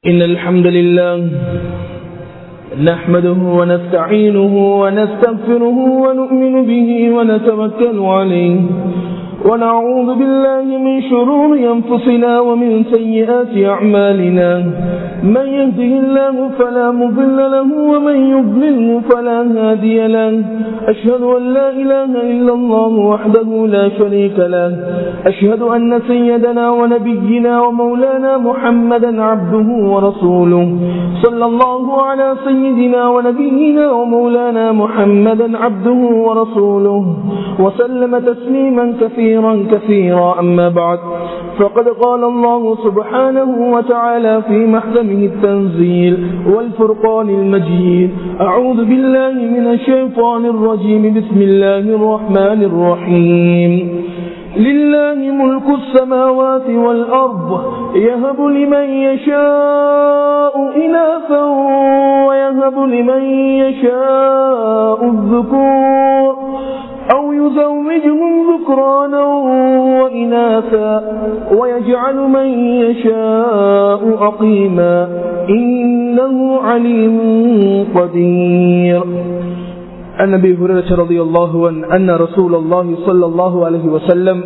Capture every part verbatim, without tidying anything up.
إن الحمد لله نحمده ونستعينه ونستغفره ونؤمن به ونتوكل عليه ونعوذ بالله من شرور أنفسنا ومن سيئات أعمالنا من يهده الله فلا مضل له ومن يضلله فلا هادي له أشهد أن لا إله إلا الله وحده لا شريك له أشهد أن سيدنا ونبينا ومولانا محمدا عبده ورسوله صلى الله على سيدنا ونبينا ومولانا محمدا عبده ورسوله وسلم تسليما كثيرا كثيرا أما بعد فقد قال الله سبحانه وتعالى في محكمه التنزيل والفرقان المجيد أعوذ بالله من الشيطان الرجيم بسم الله الرحمن الرحيم لله ملك السماوات والأرض يهب لمن يشاء إناثا ويهب لمن يشاء الذكور أو يزوجهم ذكرانا وإناثا ويجعل من يشاء عقيما إنه عليم قدير. عن أبي هريرة رضي الله عنه أن رسول الله صلى الله عليه وسلم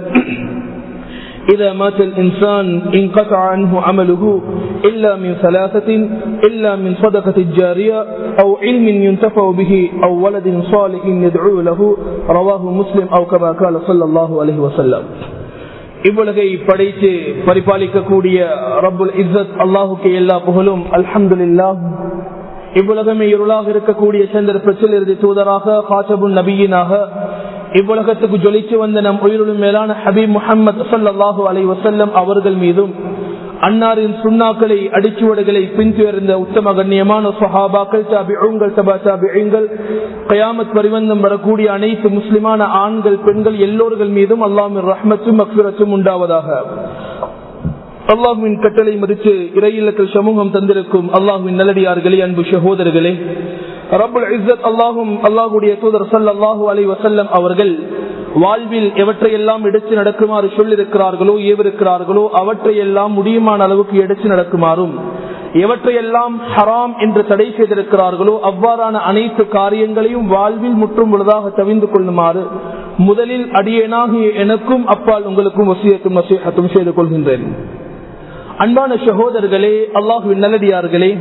إذا مات الإنسان انقطع عنه عمله إلا من ثلاثة إلا من صدقة الجارية أو علم ينتفع به أو ولد صالح يدعو له رواه مسلم أو كما قال صلى الله عليه وسلم. இவ்வுலகை படைத்து பரிபாலிக்க கூடிய ரப்புல் இஸ்ஸத் அல்லாஹுக்கு எல்லா புகழும் அல்ஹம்துலில்லாஹ். இவ்வுலகமே இருளாக இருக்கக்கூடிய சந்திர பிரச்சிலிருந்து தூதராக காத்தபுன் நபியினாக இவ்வுலகத்துக்கு ஜொலிச்சு வந்த நம் உயிரிலும் மேலான ஹபீப் முஹம்மது ஸல்லல்லாஹு அலைஹி வஸல்லம் அவர்கள் மீதும் அன்னாரின் சுன்னாக்களை அடிச்சுவடுகளை பின்துயர்ந்த உத்தம கண்ணியமான சஹாபாக்கள் தாபிஊன்கள் தபா தாபிஈன்கள் கியாமத் பரிவந்தம் வரக்கூடிய அனைத்து முஸ்லிமான ஆண்கள் பெண்கள் எல்லோர்கள் மீதும் அல்லாஹ்வின் ரஹ்மத்தும் மக்ஃபிரத்தும் உண்டாவதாக. அல்லாஹ்வின் கட்டளை மதித்து இறையில்லத்தில் சமூகம் தந்திருக்கும் அல்லாஹ்வின் நல்லடியார்களே, அன்பு சகோதரர்களே, ரப்புல் இஸ்ஸத் அல்லாஹும் அல்லாஹ்வுடைய தூதர் ஸல்லல்லாஹு அலைஹி வஸல்லம் அவர்கள் வாழ்வில் எவற்றையெல்லாம் எடுத்து நடக்குமாறு சொல்லிருக்கிறார்களோ ஏவிருக்கிறார்களோ அவற்றையெல்லாம் முடியுமான அளவுக்கு எடுத்து நடக்குமாறும், எவற்றையெல்லாம் ஹராம் என்று தடை செய்திருக்கிறார்களோ அவ்வாறான அனைத்து காரியங்களையும் வாழ்வில் முற்றும் முழுதாக தவிர்த்து கொள்ளுமாறு முதலில் அடியேனாகிய எனக்கும் அப்பால் உங்களுக்கும் வசியத்தும் நசீஹத்தும் செய்து கொள்கின்றேன். அன்பான சகோதரர்களே, அல்லாஹ்வின் நல்லடியார்களே,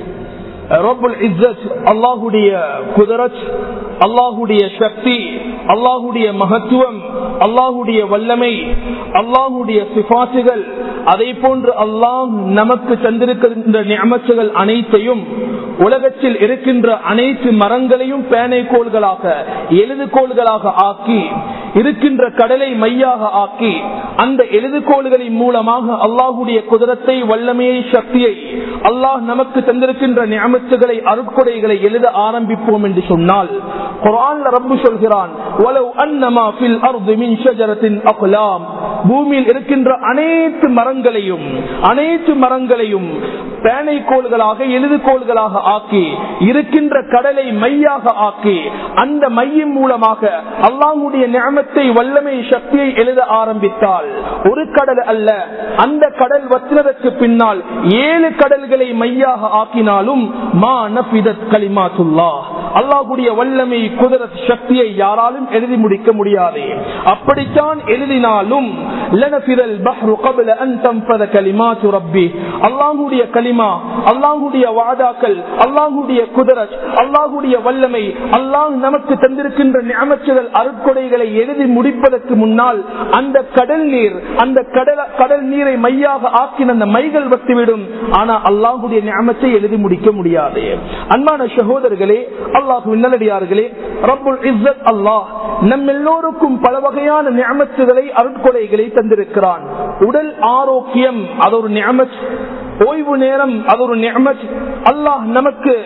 ரப்புல் இஸ்ஸத் அல்லாஹுடைய குதரத், அல்லாஹுடைய சக்தி, அல்லாஹுடைய மகத்துவம், அல்லாஹுடைய வல்லமை, அல்லாஹுடைய சிஃபாத்துகள், அதை போன்று அல்லாஹ் நமக்கு தந்திருக்கின்ற நிஅமத்துகள் அனைத்தையும் உலகத்தில் இருக்கின்ற அனைத்து மரங்களையும் பேனைக்கோள்களாக எழுதுகோள்களாக ஆக்கி இருக்கின்ற கடலை மையாக ஆக்கி அந்த எழுதுகோள்களின் மூலமாக அல்லாஹுடைய குதரத்தை, வல்லமையை, சக்தியை, அல்லாஹ் நமக்கு தந்திருக்கின்ற நிஅமத்துகளை அருட்கொடைகளை எழுத ஆரம்பிப்போம் என்று சொன்னால் குர்ஆன்ல ரப்பு சொல்கிறான், வலவ் அன்னமா ஃபில் அர்தி மின் ஷஜரத்தின் அக்லாம், பூமியில் இருக்கின்ற அனைத்து மரங்களையும் அனைத்து மரங்களையும் பேனைக்கோள்களாக எழுதுகோள்களாக ஆக்கி இருக்கின்ற கடலை மையாக ஆக்கி அந்த மையின் மூலமாக அல்லாஹ்வுடைய நிஅமத்தை, வல்லமை, சக்தியை எழுத ஆரம்பித்தால் ஒரு கடல் அல்ல, அந்த கடல் வற்றினதற்கு பின்னால் ஏழு கடல்களை மையாக ஆக்கினாலும் மா நஃபிதத் கலிமாத்துல்லாஹ், அல்லாஹ்வுடைய வல்லமை, குதரத், சக்தியை யாராலும் எழுதி முடிக்க முடியாது. அப்படித்தான் எழுதினாலும் லனஃபிரல் பஹ்ரு قبل ان تنفذ كلمات ربي, அல்லாஹ்வுடைய கலிமா, அல்லாஹ்வுடைய வாதாக்கள், அல்லாஹ்வுடைய குதரத், அல்லாஹ்வுடைய வல்லமை, அல்லாஹ் நமக்கு தந்திருக்கின்ற நிஅமத்துகள் அருட்கொடைகளை எழுதி முடிப்பதற்கு முன்னால் அந்த கடல் நீர், அந்த கடல் கடல் நீரை மையாக ஆக்கின அந்த மைகள் வற்றிவிடும். ஆனா அல்லாஹ்வுடைய நிஅமத்தை எழுதி முடிக்க முடியாது. அன்பான சகோதரர்களே, அல்லாஹ்வின் நல்லடியார்களே, ரப்புல் இஸ்ஸத் அல்லாஹ் நம் எல்லோருக்கும் பல வகையான நிஅமத்துகளை, அருட்கொடைகளை தந்திருக்கிறான். உடல் ஆரோக்கியம் அது ஒரு நிஅமத், ஓய்வு நேரம் அது ஒரு நிஅமத், அல்லாஹ் நமக்கு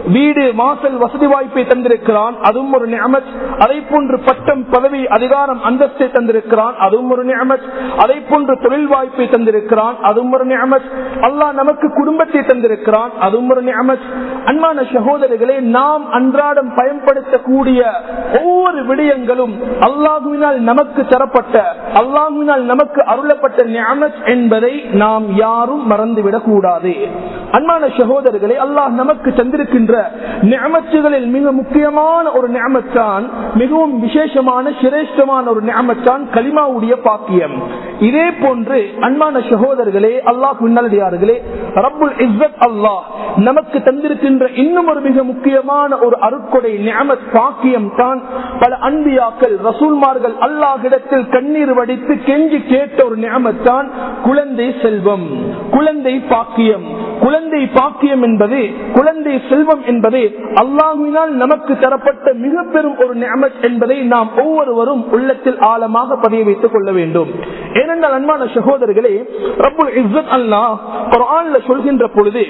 வீடு வாசல் வசதி வாய்ப்பை தந்திருக்கிறான், அதுவும் ஒரு நிஅமத். அதை போன்று பட்டம் பதவி அதிகாரம் அந்தஸ்தை தந்திருக்கிறான், அதுவும் ஒரு நிஅமத். அதை போன்று தொழில் வாய்ப்பை தந்திருக்கிறான், அதுவும் ஒரு நிஅமத். அல்லாஹ் நமக்கு குடும்பத்தை தந்திருக்கிறான், அதுவும் ஒரு நிஅமத். அன்பான சகோதரர்களே, நாம் அன்றாடம் பயன்படுத்தக்கூடிய ஒவ்வொரு விடயங்களும் அல்லாஹ்வினால் நமக்கு தரப்பட்ட, அல்லாஹ்வினால் நமக்கு அருளப்பட்ட நிஅமத் என்பதை நாம் யாரும் மறந்துவிடக் கூடாது. அன்பான சகோதரர்களே, அல்லாஹ் நமக்கு தந்திருக்கின்ற நிஅமத்துகளில் மிக முக்கியமான ஒரு நிஅமத் தான், மிகவும் விசேஷமான சிரேஷ்டமான ஒரு நிஅமத் தான் கலிமாவுடைய பாக்கியம். இதே போன்று அன்பான சகோதரர்களே, அல்லாஹ் நல்லடியார்களே, ரப்புல் இஸ்ஸத் அல்லாஹ் நமக்கு தந்திருக்கின்ற இன்னும் ஒரு மிக முக்கியமான ஒரு அருட்கொடை நிஅமத் பாக்கியம் தான் பல அன்பியாக்கள் ரசூல்மார்கள் அல்லாஹ்விடத்தில் கண்ணீர் வடித்து கெஞ்சி கேட்ட ஒரு நிஅமத் தான் குழந்தை செல்வம், குழந்தை பாக்கியம். குழந்தை பாக்கியம் என்பது, குழந்தை செல்வம் என்பது அல்லாஹ்வினால் நமக்கு தரப்பட்ட மிக பெரும் ஒரு நிஅமத் என்பதை நாம் ஒவ்வொருவரும் உள்ளத்தில் ஆழமாக பதிய வைத்துக் கொள்ள வேண்டும். ஏனென்றால் அன்பான சகோதரர்களே, ரப்புல் இஸ்ஸத் அல்லாஹ் குர்ஆன்ல சொல்கின்ற பொழுது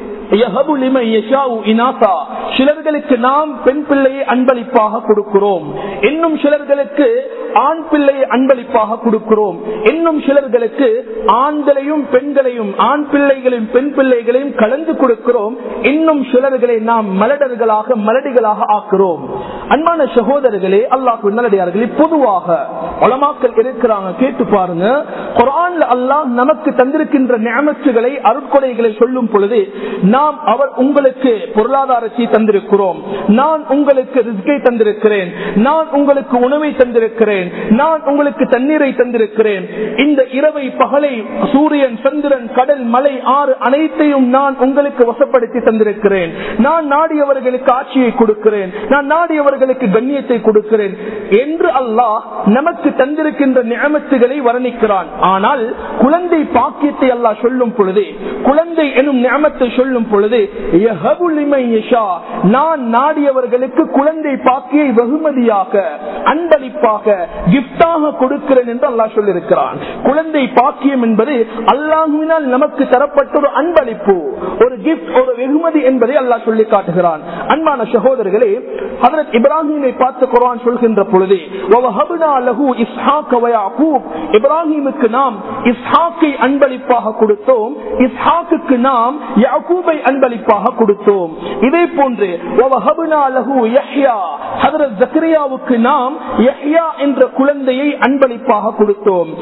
சிலர்களுக்கு நாம் பெண் பிள்ளையை அன்பளிப்பாக கொடுக்கிறோம், இன்னும் சிலர்களுக்கு ஆண் பிள்ளையை அன்பளிப்பாக கொடுக்கிறோம், இன்னும் சிலர்களுக்கு ஆண்களையும் பெண்களையும், ஆண் பிள்ளைகளையும் பெண் பிள்ளைகளையும் கலந்து கொடுக்கிறோம், இன்னும் சிலர்களை நாம் மலடர்களாக மலடிகளாக ஆக்குறோம். அன்பான சகோதரர்களே, அல்லாஹ் நல்லடியார்களே, பொதுவாக உலமாக்கள் இருக்கிறாங்க, கேட்டு பாருங்க. குர்ஆன்ல அல்லாஹ் நமக்கு தந்திருக்கின்ற நிஅமத்துகளை, அருட்கொடைகளை சொல்லும் பொழுது நாம் அவர் உங்களுக்கு பொருளாதாரத்தை தந்திருக்கிறோம், நான் உங்களுக்கு ரிஸ்கை தந்திருக்கிறேன், நான் உங்களுக்கு உணவை தந்திருக்கிறேன், நான் உங்களுக்கு தண்ணீரை தந்திருக்கிறேன், இந்த இரவை பகலை சூரியன் சந்திரன் கடல் மலை ஆறு அனைத்தையும் நான் உங்களுக்கு வசப்படுத்தி தந்திருக்கிறேன், நான் நாடியவர்களுக்கு ஆட்சியை கொடுக்கிறேன், நான் நாடியவர்களுக்கு கண்ணியத்தை கொடுக்கிறேன் என்று அல்லாஹ் நமக்கு தந்திருக்கின்ற நிஅமத்துகளை வர்ணிக்கிறான். ஆனால் குழந்தை பாக்கியத்தை அல்லாஹ் சொல்லும் பொழுது, குழந்தை எனும் நிஅமத்தை சொல்லும் பொழுது நான் நாடியவர்களுக்கு குழந்தை பாக்கியை வெகுமதியாக, அன்பளிப்பாக, கிஃப்டாக கொடுக்கிறேன் என்று அல்லாஹ் சொல்லியிருக்கிறான். குழந்தை பாக்கியம் என்பது அல்லாஹ்வினால் நமக்கு தரப்பட்ட ஒரு அன்பளிப்பு, ஒரு கிஃப்ட், ஒரு வெகுமதி என்பதை அல்லாஹ் சொல்லி காட்டுகிறான். அன்பான சகோதரர்களே, ஹஜ்ரத் இப்ராஹீமை பார்த்து குர்ஆன் சொல்கின்ற பொழுது இப்ராஹீமுக்கு நாம் இஸ்ஹாக்கை அன்பளிப்பாக கொடுத்தோம், இஸ்ஹாக்குக்கு நாம் யாக்கூபை அன்பளிப்பாக கொடுத்தோம். இதே போன்று ஹஜ்ரத் ஜக்கரியாவுக்கு நாம் யஹ்யா என்ற குழந்தையை அன்பளிப்பாக கொடுத்தோம்.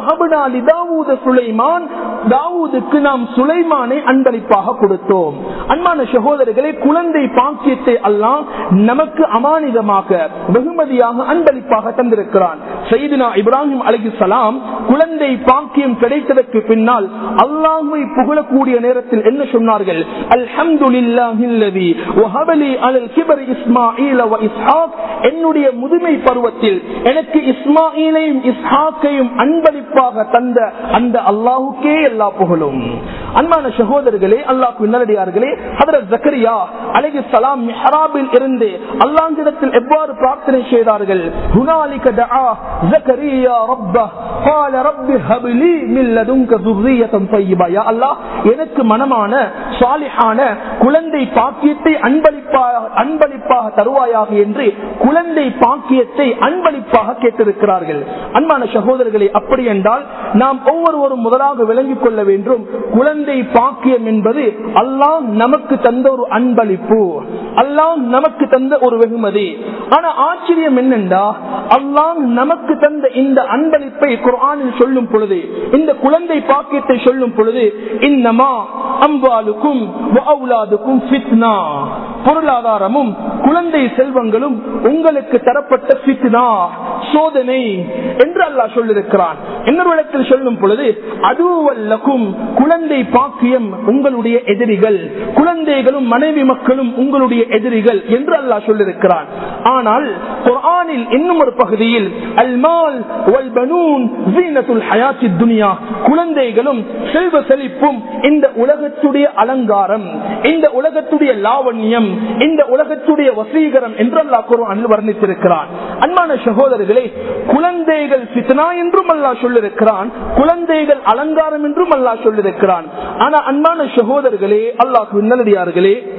சுலைமான், தாவூதுக்கு நாம் சுலைமானை அன்பளிப்பாக கொடுத்தோம். அன்பான சகோதரர்களே, குழந்தை பாக்கியத்தை அல்லாஹ் நமக்கு அமானிதமாக, வெகுமதியாக, அன்பளிப்பாக தந்திருக்கிறான். சையதுனா இப்ராஹிம் அலைஹிஸ்ஸலாம் குழந்தை பாக்கியம் கிடைத்ததற்கு பின்னால் அல்லாஹ்வை புகழக்கூடிய நேரத்தில் என்ன சொன்னார்கள்? அல்ஹம்துலில்லாஹில்லதி வஹபலி அலல் கிபரி இஸ்மாஈல வ இஸ்ஹாக், என்னுடைய முதுமை பருவத்தில் எனக்கு இஸ்மாஈலையும் இஸ்ஹாக்கையும் அன்பளிப்பாக தந்த அந்த அல்லாஹ்வுக்கே எல்லா புகழும். அன்பான சகோதரர்களே, அல்லாஹ்வின் நல்லடியார்களே, ஹஜ்ரத் ஜக்கரியா அலைஹிஸ்ஸலாம் மிஹ்ராபில் இருந்து அல்லாஹ்விடத்தில் எவ்வாறு பிரார்த்தனை செய்தார்கள்? ஹுனாலிக தஆ ஜக்கரியா ரப்பஹ் قال رب هب لي من لدنك ذرية طيبة. யா அல்லாஹ், எனக்கு மனமான சாலிஹான குழந்தை பாக்கியத்தை அன்பளிப்பாக அன்பளிப்பாக தருவாயாக என்று குழந்தை பாக்கியத்தை அன்பளிப்பாக கேட்டிருக்கிறார்கள். அன்பான சகோதரர்களே, அப்படி என்றால் நாம் ஒவ்வொருவரும் முதலாக விளங்கிக் கொள்ள வேண்டும், குழந்தை பாக்கியம் என்பது அல்லாஹ் நமக்கு தந்த ஒரு அன்பளிப்பு, அல்லாஹ் நமக்கு தந்த ஒரு வெகுமதி. ஆனா ஆச்சரியம் என்னென்றா, அல்லாஹ் நமக்கு தந்த இந்த அன்பளிப்பை குர்ஆனில் சொல்லும் பொழுது, இந்த குழந்தை பாக்கியத்தை சொல்லும் பொழுது, இன்னமா அம்வாலுக்கும் வ அவுலாதுக்கும் ஃபித்னா, பொருளாதாரமும் குழந்தை செல்வங்களும் உங்களுக்கு தரப்பட்ட ஃபித்னா, சோதனை என்று அல்லாஹ் சொல்லியிருக்கிறான். இன்னொரு இடத்தில் சொல்லும் பொழுது, அதுவல்லக்கும், குழந்தை பாக்கியம் உங்களுடைய எதிரிகள், குழந்தைகளும் மனைவி மக்களும் உங்களுடைய எதிரிகள் என்று அல்லாஹ் சொல்லியிருக்கிறான். ஆனால் குர்ஆனில் இன்னும் ஒரு பகுதியில் அல்மால் வல் பனூன் ஸீனத்துல் ஹயாத்தித் துன்யா, குழந்தைகளும் செல்வ செழிப்பும் இந்த உலகத்துடைய அலங்காரம், இந்த உலகத்துடைய லாவண்யம், இந்த உலகத்துடைய வசீகரம் என்று அல்லாஹ் குர்ஆனில் வர்ணித்திருக்கிறான். அன்பான சகோதரர்களே, குழந்தைகள் ஃபித்னா என்றும் அல்லாஹ் சொல்லியிருக்கிறான், குழந்தைகள் அலங்காரம் என்றும் அல்லாஹ் சொல்லியிருக்கிறான். ஆனா அன்பான சகோதரர்களே, அல்லாஹ்வின் நல்லடியார்களே,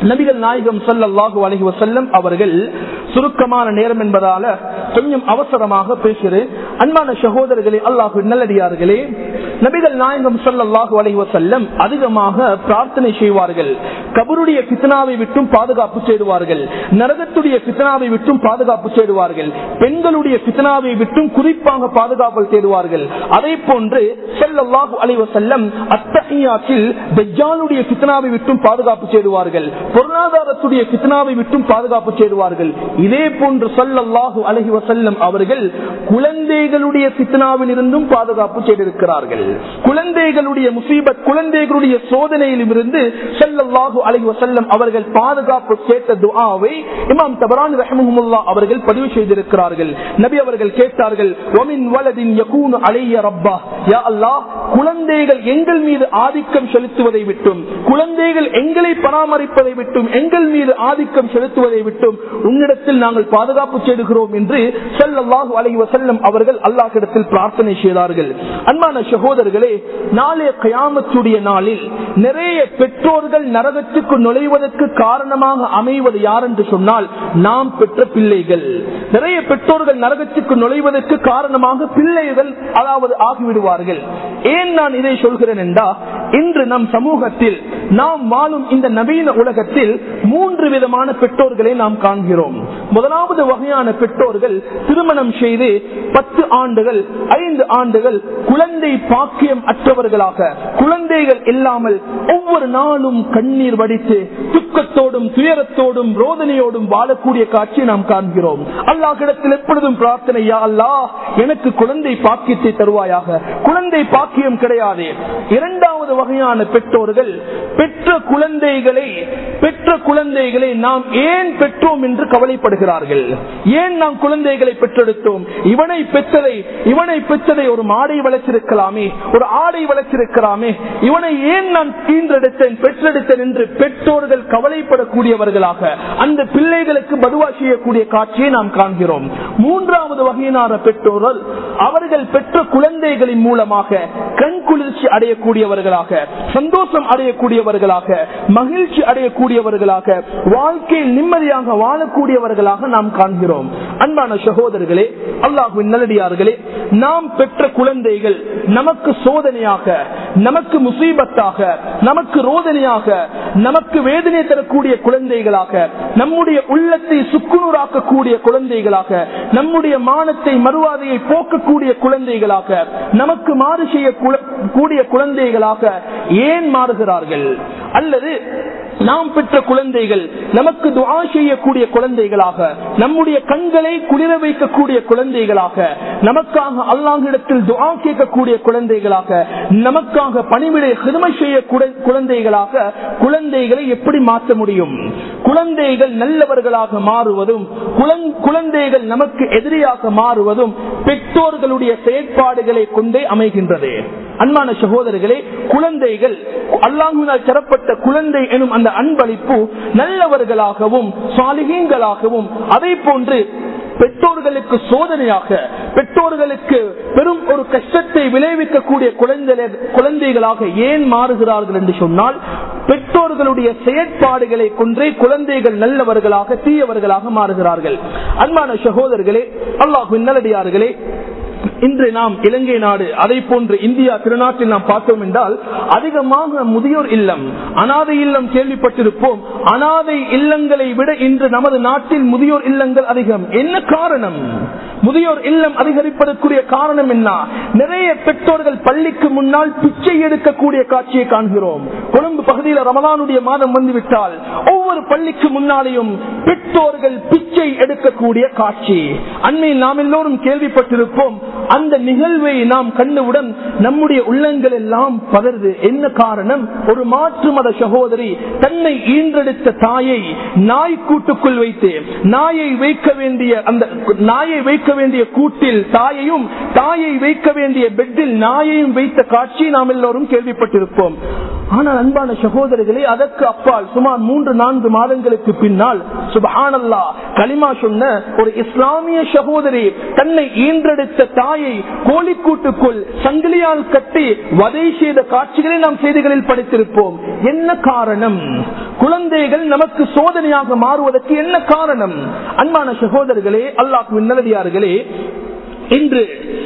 நபிகள் நாயகம் ஸல்லல்லாஹு அலைஹி வஸல்லம் அவர்கள் சுருக்கமான நேரம் என்பதால கொஞ்சம் அவசரமாக பேசுகிறேன். அன்பான சகோதரர்களே, அல்லாஹ்வின் நல்லடியார்களே, நபிகள் நாயகம் ஸல்லல்லாஹு அலைஹி வஸல்லம் அதிகமாக பிரார்த்தனை செய்வார்கள். கபருடைய ஃபித்னாவை விட்டும் பாதுகாப்பு தேடுவார்கள், நரகத்துடைய ஃபித்னாவை விட்டும் பாதுகாப்பு தேடுவார்கள், பெண்களுடைய ஃபித்னாவை விட்டும் குறிப்பாக பாதுகாப்பு தேடுவார்கள். அதே போன்று ஸல்லல்லாஹு அலைஹி வஸல்லம் அத்தஹியாத்தில் தஜ்ஜாலுடைய ஃபித்னாவை விட்டும் பாதுகாப்பு தேடுவார்கள், பொருளாதாரத்துடைய ஃபித்னாவை விட்டும் பாதுகாப்பு தேடுவார்கள். இதே போன்று ஸல்லல்லாஹு அலைஹி வஸல்லம் அவர்கள் குழந்தைகளுடைய ஃபித்னாவில் இருந்தும் பாதுகாப்பு செய்திருக்கிறார்கள். குழந்தைகளுடைய முசீபத், குழந்தைகளுடைய சோதனையிலும் இருந்து ஸல்லல்லாஹு அலைஹி வஸல்லம் அவர்கள் பாதுகாப்பு கேட்ட துஆவை இமாம் தபரானி ரஹ்மஹுல்லாஹ் அவர்கள் பதிவு செய்திருக்கிறார்கள். நபி அவர்கள் கேட்டார்கள், வமின் வலதின் யகூனு அலைய ரப்பா, யா அல்லாஹ், குழந்தைகள் எங்கள் மீது ஆதிக்கம் செலுத்துவதை விட்டும், குழந்தைகள் எங்களை பராமரிப்பதை விட்டும், எங்கள் மீது ஆதிக்கம் செலுத்துவதை விட்டும் உன்னிடத்தில் நாங்கள் பாதுகாப்பு செய்கிறோம் என்று ஸல்லல்லாஹு அலைஹி வஸல்லம் அவர்கள் அல்லாஹ்விடத்தில் பிரார்த்தனை செய்தார்கள். அன்பான சகோதரர்களே, நாளைய கியாமத்துடைய நாளில் நிறைய பெற்றோர்கள் நரகத்துக்கு நுழைவதற்கு காரணமாக அமைவது யார் என்று சொன்னால் நாம் பெற்ற பிள்ளைகள். நிறைய பெற்றோர்கள் நரகத்துக்கு நுழைவதற்கு காரணமாக பிள்ளைகள் அதாவது ஆகிவிடுவார்கள். ஏன் நான் இதை சொல்கிறேன் என்றால், இன்று நம் சமூகத்தில் நாம் வாழும் இந்த நவீன உலகத்தில் மூன்று விதமான பெற்றோர்களை நாம் காண்கிறோம். முதலாவது வகையான பெற்றோர்கள் திருமணம் செய்து பத்து ஆண்டுகள் ஐந்து ஆண்டுகள் குழந்தை பாக்கியம் அற்றவர்களாக, குழந்தைகள் இல்லாமல் ஒவ்வொரு நாளும் கண்ணீர் வடித்து துக்கத்தோடும் துயரத்தோடும் ரோதனையோடும் வாழக்கூடிய காட்சியை நாம் காண்கிறோம். அல்லாஹ்விடத்தில் எப்பொழுதும் பிரார்த்தனை, யா அல்லாஹ், எனக்கு குழந்தை பாக்கியத்தை தருவாயாக. குழந்தை பாக்கியம் கிடையாது. இரண்டாவது வகையான பெற்றோர்கள் பெற்ற குழந்தைகளை பெற்ற குழந்தைகளை நாம் ஏன் பெற்றோம் என்று கவலைப்படுகிறார்கள். ஏன் நாம் குழந்தைகளை பெற்றெடுத்தோம்? இவனை பெற்றதை இவனை பெற்றதை ஒரு மாடை வளர்ச்சிருக்கலாமே, ஒரு ஆடை வளர்ச்சிருக்கலாமே, இவனை ஏன் நான் தீன்றெடுத்தேன் பெற்றெடுத்தேன் என்று பெற்றோர்கள் கவலைப்படக்கூடியவர்களாக அந்த பிள்ளைகளுக்கு பதுவா செய்யக்கூடிய காட்சியை நாம் காண்கிறோம். மூன்றாவது வகையினான பெற்றோர்கள் அவர்கள் பெற்ற குழந்தைகளின் மூலமாக கண் குளிர்ச்சி அடையக்கூடியவர்களாக, சந்தோஷம் அடையக்கூடியவர்களாக, மகிழ்ச்சி அடையக்கூடியவர்களாக, வாழ்க்கையில் நிம்மதியாக வாழக்கூடியவர்களாக நாம் காண்கிறோம். அன்பான சகோதரர்களே, அல்லாஹ்வின் நல்லடியார்களே, நாம் பெற்ற குழந்தைகள் நமக்கு சோதனையாக, நமக்கு முசீபத்தாக, நமக்கு ரோதனையாக, நமக்கு வேதனை தரக்கூடிய குழந்தைகளாக, நம்முடைய உள்ளத்தை சுக்குநூறாக்கக்கூடிய குழந்தைகளாக, நம்முடைய மானத்தை மறுவாதையை போக்கக்கூடிய குழந்தைகளாக, நமக்கு மாறு செய்யக்கூடிய குழந்தைகளாக ஏன் மாறுகிறார்கள்? அல்லது நாம் பெற்ற குழந்தைகள் நமக்கு துஆ செய்யக்கூடிய குழந்தைகளாக, நம்முடைய கண்களை குளிர வைக்கக்கூடிய குழந்தைகளாக, நமக்காக அல்லாஹ்விடத்தில் துஆ கேட்கக்கூடிய குழந்தைகளாக, நமக்காக பணிவிடை ஹிதமை செய்ய குழந்தைகளாக குழந்தைகளை எப்படி மாற்ற முடியும்? குழந்தைகள் நல்லவர்களாக மாறுவதும் குழந்தைகள் நமக்கு எதிரியாக மாறுவதும் பெற்றோர்களுடைய செயற்பாடுகளை கொண்டே அமைகின்றது. அன்பான சகோதரர்களே, குழந்தைகள் அல்லாஹ்வினால் தரப்பட்ட குழந்தை எனும் அந்த அன்பளிப்பு நல்லவர்களாகவும் சாலிஹீன்களாகவும், அதே போன்று பெற்றோர்களுக்கு சோதனையாக, பெற்றோர்களுக்கு பெரும் ஒரு கஷ்டத்தை விளைவிக்கக்கூடிய குழந்தைகளாக ஏன் மாறுகிறார்கள் என்று சொன்னால், பெற்றோர்களுடைய செயற்பாடுகளை கொன்றே குழந்தைகள் நல்லவர்களாக தீயவர்களாக மாறுகிறார்கள். அன்பான சகோதரர்களே, அல்லாஹ்வின் நல்லடியார்களே, இன்று நாம் இலங்கை நாடு, அதை போன்று இந்தியா திருநாட்டில் நாம் பார்த்தோம் என்றால் அதிகமாக முதியோர் இல்லம், அனாதை இல்லம் கேள்விப்பட்டிருப்போம். அனாதை இல்லங்களை விட இன்று நமது நாட்டில் முதியோர் இல்லங்கள் அதிகம். என்ன காரணம்? முதியோர் இல்லம் அதிகரிப்பதற்குரிய காரணம் என்ன? நிறைய பெற்றோர்கள் பள்ளிக்கு முன்னால் பிச்சை எடுக்கக்கூடிய காட்சியை காண்கிறோம். கொழும்பு பகுதியில் ரமலானுடைய மாதம் வந்துவிட்டால் ஒவ்வொரு பள்ளிக்கு முன்னாலேயும் பெற்றோர்கள் பிச்சை எடுக்கக்கூடிய காட்சி அண்மையில் நாம் எல்லோரும் கேள்விப்பட்டிருப்போம். அந்த நிகழ்வை நாம் கண்டவுடன் நம்முடைய உள்ளங்கள் எல்லாம் பதறுது. என்ன காரணம்? ஒரு மாற்று மத சகோதரி தன்னை ஈன்றெடுத்த தாயை நாய் கூட்டுக்குள் வைத்து, நாயை வைக்க வேண்டிய அந்த நாயை வைக்க வேண்டிய கூட்டில் தாயையும், தாயை வைக்க வேண்டிய பெட்டில் நாயையும் வைத்த காட்சி நாம் எல்லோரும் கேள்விப்பட்டிருப்போம். ஆனால் அன்பான சகோதரர்களே, அதற்கு அப்பால் சுமார் மூன்று நான்கு மாதங்களுக்கு பின்னால் சுப்ஹானல்லாஹ் கலிமா சொன்ன ஒரு இஸ்லாமிய சகோதரி தன்னை ஈன்றெடுத்த தாயை கோழிக்கூட்டுக்குள் சங்கிலியால் கட்டி வதை செய்த காட்சிகளை நாம் செய்திகளில் படித்திருப்போம். என்ன காரணம்? குழந்தைகள் நமக்கு சோதனையாக மாறுவதற்கு என்ன காரணம்? அன்பான சகோதரர்களே, அல்லாஹ்வின் நல்லடியார்களே, இன்று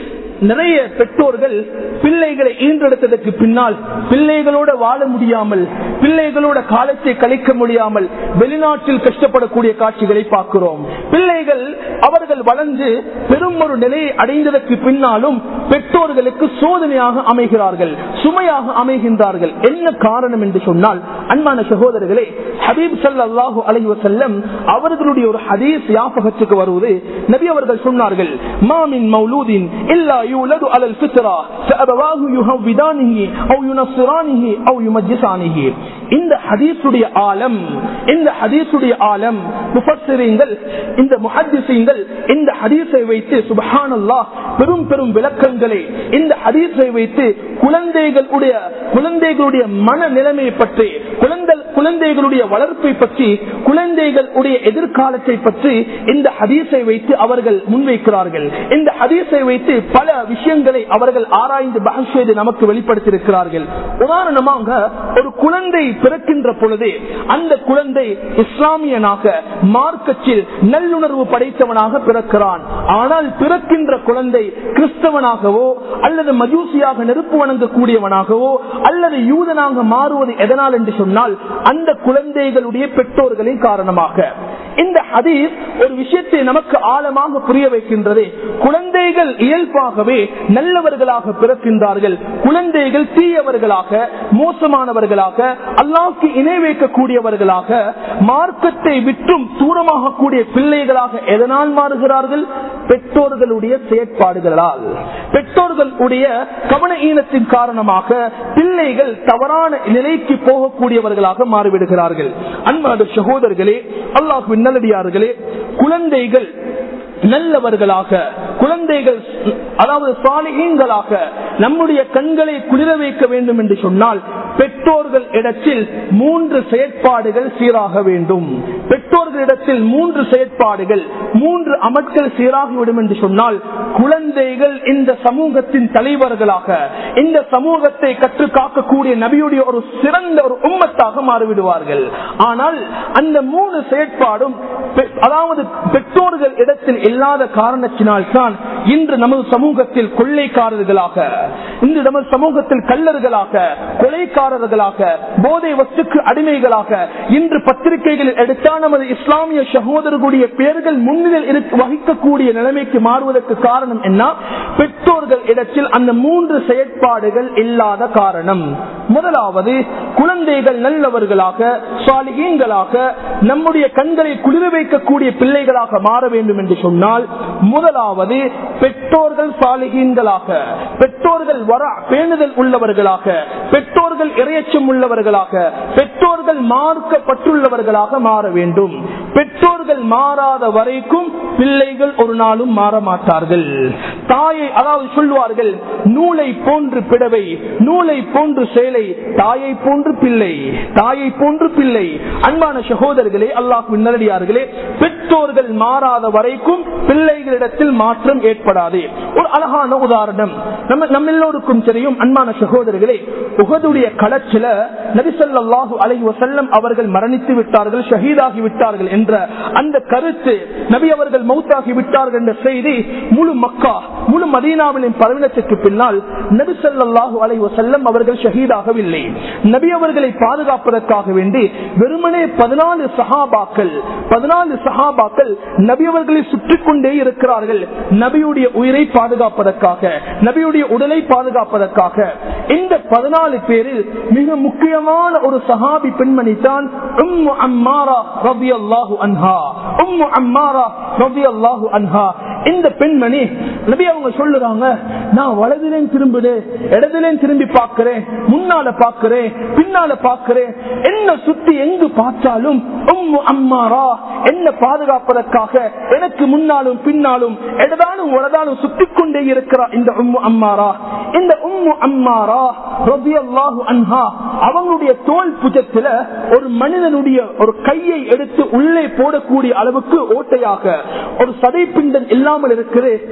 நிறைய பெற்றோர்கள் பிள்ளைகளை ஈன்றெடுத்ததற்கு பின்னால் பிள்ளைகளோட வாழ முடியாமல், பிள்ளைகளோட காலத்தை கழிக்க முடியாமல் வெளிநாட்டில் கஷ்டப்படக்கூடிய காட்சிகளை பார்க்கிறோம். பிள்ளைகள் அவர்கள் வளர்ந்து பெரும் ஒரு நிலையை அடைந்ததற்கு பின்னாலும் பெற்றோர்களுக்கு சோதனையாக அமைகிறார்கள், சுமையாக அமைகின்றார்கள். என்ன காரணம் என்று சொன்னால், அன்பான சகோதரர்களே, ஹபீப் ஸல்லல்லாஹு அலைஹி வஸல்லம் அவர்களுடைய ஒரு ஹதீஸ் ஞாபகத்துக்கு வருவது, நபி அவர்கள் சொன்னார்கள், மா மின் மௌலூதின் இல்லா யூலது அலல் ஃபித்ரா ஃபஅபவாஹு யுஹவ்விதானிஹி அவ் யுனஸ்ஸிரானிஹி அவ் யுமஜ்ஜிசானிஹி. இந்த ஹதீஸுடைய ஆலம், இந்த ஹதீஸுடைய ஆலம் முஃபஸ்ஸிரீன்கள், இந்த முஹத்திஸீன்கள் இந்த ஹதீஸை வைத்து சுப்ஹானல்லாஹ் பெரும் பெரும் விளக்கங்களை இந்த ஹதீஸை வைத்து குழந்தைகளுடைய குழந்தைகளுடைய மன நிலைமையை பற்றி, குழந்தை குழந்தைகளுடைய வளர்ப்பை பற்றி, குழந்தைகளுடைய எதிர்காலத்தை பற்றி இந்த ஹதீஸை வைத்து அவர்கள் முன்வைக்கிறார்கள். இந்த ஹதீஸை வைத்து பல விஷயங்களை அவர்கள் ஆராய்ந்து பஹஸ் செய்து நமக்கு வெளிப்படுத்தியிருக்கிறார்கள். உதாரணமாக, ஒரு குழந்தை பிறக்கின்ற பொழுது அந்த குழந்தை இஸ்லாமியனாக மார்க்கத்தில் நல்லுணர்வு படைத்தவனாக பிறக்கிறான். ஆனால் பிறக்கின்ற குழந்தை கிறிஸ்தவனாகவோ அல்லது மஜூசியாக நெருப்பு வணங்கக்கூடியவனாகவோ அல்லது யூதனாக மாறுவது எதனால் என்று சொன்னால் அந்த குழந்தைகளுடைய பெற்றோர்களின் காரணமாக. இந்த ஹதீஸ் ஒரு விஷயத்தை நமக்கு ஆழமாக புரிய வைக்கின்றது. குழந்தைகள் இயல்பாகவே நல்லவர்களாக பிறக்கின்றார்கள். குழந்தைகள் தீயவர்களாக, மோசமானவர்களாக, அல்லாஹ்வுக்கு இணை வைக்கக்கூடியவர்களாக, மார்க்கத்தை விட்டும் தூரமாக கூடிய பிள்ளைகளாக எதனால் மாறுகிறார்கள்? பெற்றோர்களுடைய செயற்பாடுகளால், பெற்றோர்களுடைய கவன ஈனத்தின் காரணமாக பிள்ளைகள் தவறான நிலைக்கு போகக்கூடியவர்களாக மாறிவிடுகிறார்கள். அன்பான சகோதரர்களே, அல்லாஹ்வின் நல்லடியார்களே, குழந்தைகள் நல்லவர்களாக, குழந்தைகள் அதாவது சாலிஹீன்களாக நம்முடைய கண்களை குளிர வைக்க வேண்டும் என்று சொன்னால் பெற்றோர்கள் இடத்தில் மூன்று செயற்பாடுகள் சீராக வேண்டும். பெற்றோர்களிடத்தில் மூன்று செயற்பாடுகள், மூன்று அமல்கள் சீராகிவிடும் என்று சொன்னால் குழந்தைகள் இந்த சமூகத்தின் தலைவர்களாக, இந்த சமூகத்தை கற்று காக்கக்கூடிய நபியுடைய ஒரு சிறந்த ஒரு உம்மத்தாக மாறிவிடுவார்கள். ஆனால் அந்த மூணு செயற்பாடும் அதாவது பெற்றோர்கள் இடத்தில் இல்லாத காரணத்தினால் தான் இன்று நமது சமூகத்தில் கொள்ளைக்காரர்களாக, இன்று நமது சமூகத்தில் கள்ளர்களாக, கொலைக்காரர்களாக, போதை வஸ்துக்கு அடிமைகளாக இன்று பத்திரிகைகளில் எடுத்தால் நமது இஸ்லாமிய சகோதரர்களுடைய பெயர்கள் முன்னிலையில் வகிக்கக்கூடிய நிலைமைக்கு மாறுவதற்கு காரணம் என்ன? பெற்றோர்கள் இடத்தில் அந்த மூன்று செயற்பாடுகள் இல்லாத காரணம். முதலாவது, குழந்தைகள் நல்லவர்களாக, சாலிஹீன்களாக, நம்முடைய கண்களை குளிர வைக்கக்கூடிய பிள்ளைகளாக மாற வேண்டும் என்று சொன்னால் முதலாவது பெற்றோர்கள் சாலிஹீன்களாக, பெற்றோர்கள் வர பேணுதல் உள்ளவர்களாக, பெற்றோர்கள் இறையச்சம் உள்ளவர்களாக, பெற்றோர்கள் மார்க்கப்பட்டுள்ளவர்களாக மாற வேண்டும். பெற்றோர்கள் மாறாத வரைக்கும் பிள்ளைகள் ஒரு நாளும் மாற மாட்டார்கள். தாயை அதாவது சொல்வார்கள், நூலை போன்று பிடவை, நூலை போன்று சேலை, தாயை போன்று பிள்ளை, தாயை போன்று பிள்ளை. அன்பான சகோதரர்களே, அல்லாஹ்வின் நல்லடியார்களே, பெற்றோர்கள் மாறாத வரைக்கும் பிள்ளைகளிடத்தில் மாற்றம் ஏற்படாது. ஒரு அழகான உதாரணம் நம்ம நம்ம எல்லோருக்கும் தெரியும். அன்பான சகோதரர்களே, உஹதுடைய களத்தில நபி ஸல்லல்லாஹு அலைஹி வஸல்லம் அவர்கள் மரணித்து விட்டார்கள், ஷஹீதாகி விட்டார்கள் என்ற அந்த கருத்து, நபி அவர்கள் மௌத்தாகி விட்டார்கள் என்ற செய்தி முழு மக்கா, முழு மதீனாவின் பரவினத்துக்கு பின்னால் நபி ஸல்லல்லாஹு அலைஹி வஸல்லம் அவர்கள் ஷஹீதாகவில்லை. நபி அவர்களை பாதுகாப்பதற்காக வேண்டி வெறுமனே பதினாலு சஹாபாக்கள் பதினாலு சஹாபாக்கள் நபி அவர்களை சுற்றிக் கொண்டே இருக்கிறார்கள். நபியுடைய உயிரை பாதுகாப்பதற்காக, நபியுடைய உடலை பாதுகாப்பதற்காக. இந்த பதினாலு பேரில் மிக முக்கியமான ஒரு சஹாபி பெண்மணி தான் உம்மு அம்மாரா ரலியல்லாஹு அன்ஹா. உம்மு அம்மாரா ரலியல்லாஹு அன்ஹா இந்த பெண்மணி நபி அவங்க சொல்லுறாங்க, நான் வலதிலேயும் திரும்புது, இடதிலேயும் திரும்பி பார்க்கிறேன், முன்னால பார்க்கிறேன், பின்னால பார்க்கிறேன், என்ன சுத்தி எங்கு பார்த்தாலும் உம்மு அம்மாரா என்ன பாதுகாப்பதற்காக எனக்கு முன்னாலும் பின்னாலும் இடதாலும் வலதாலும் சுத்தி கொண்டே இருக்கிறார் இந்த உம்மு அம்மாரா. இந்த உம்மு அம்மாரா ரலியல்லாஹு அன்ஹா அவங்களுடைய தோல் புஜத்துல ஒரு மனிதனுடைய ஒரு கையை எடுத்து உள்ளே போடக்கூடிய அளவுக்கு ஓட்டையாக ஒரு சதை பிண்டம் இல்லாமல் இருக்குது. உம்மு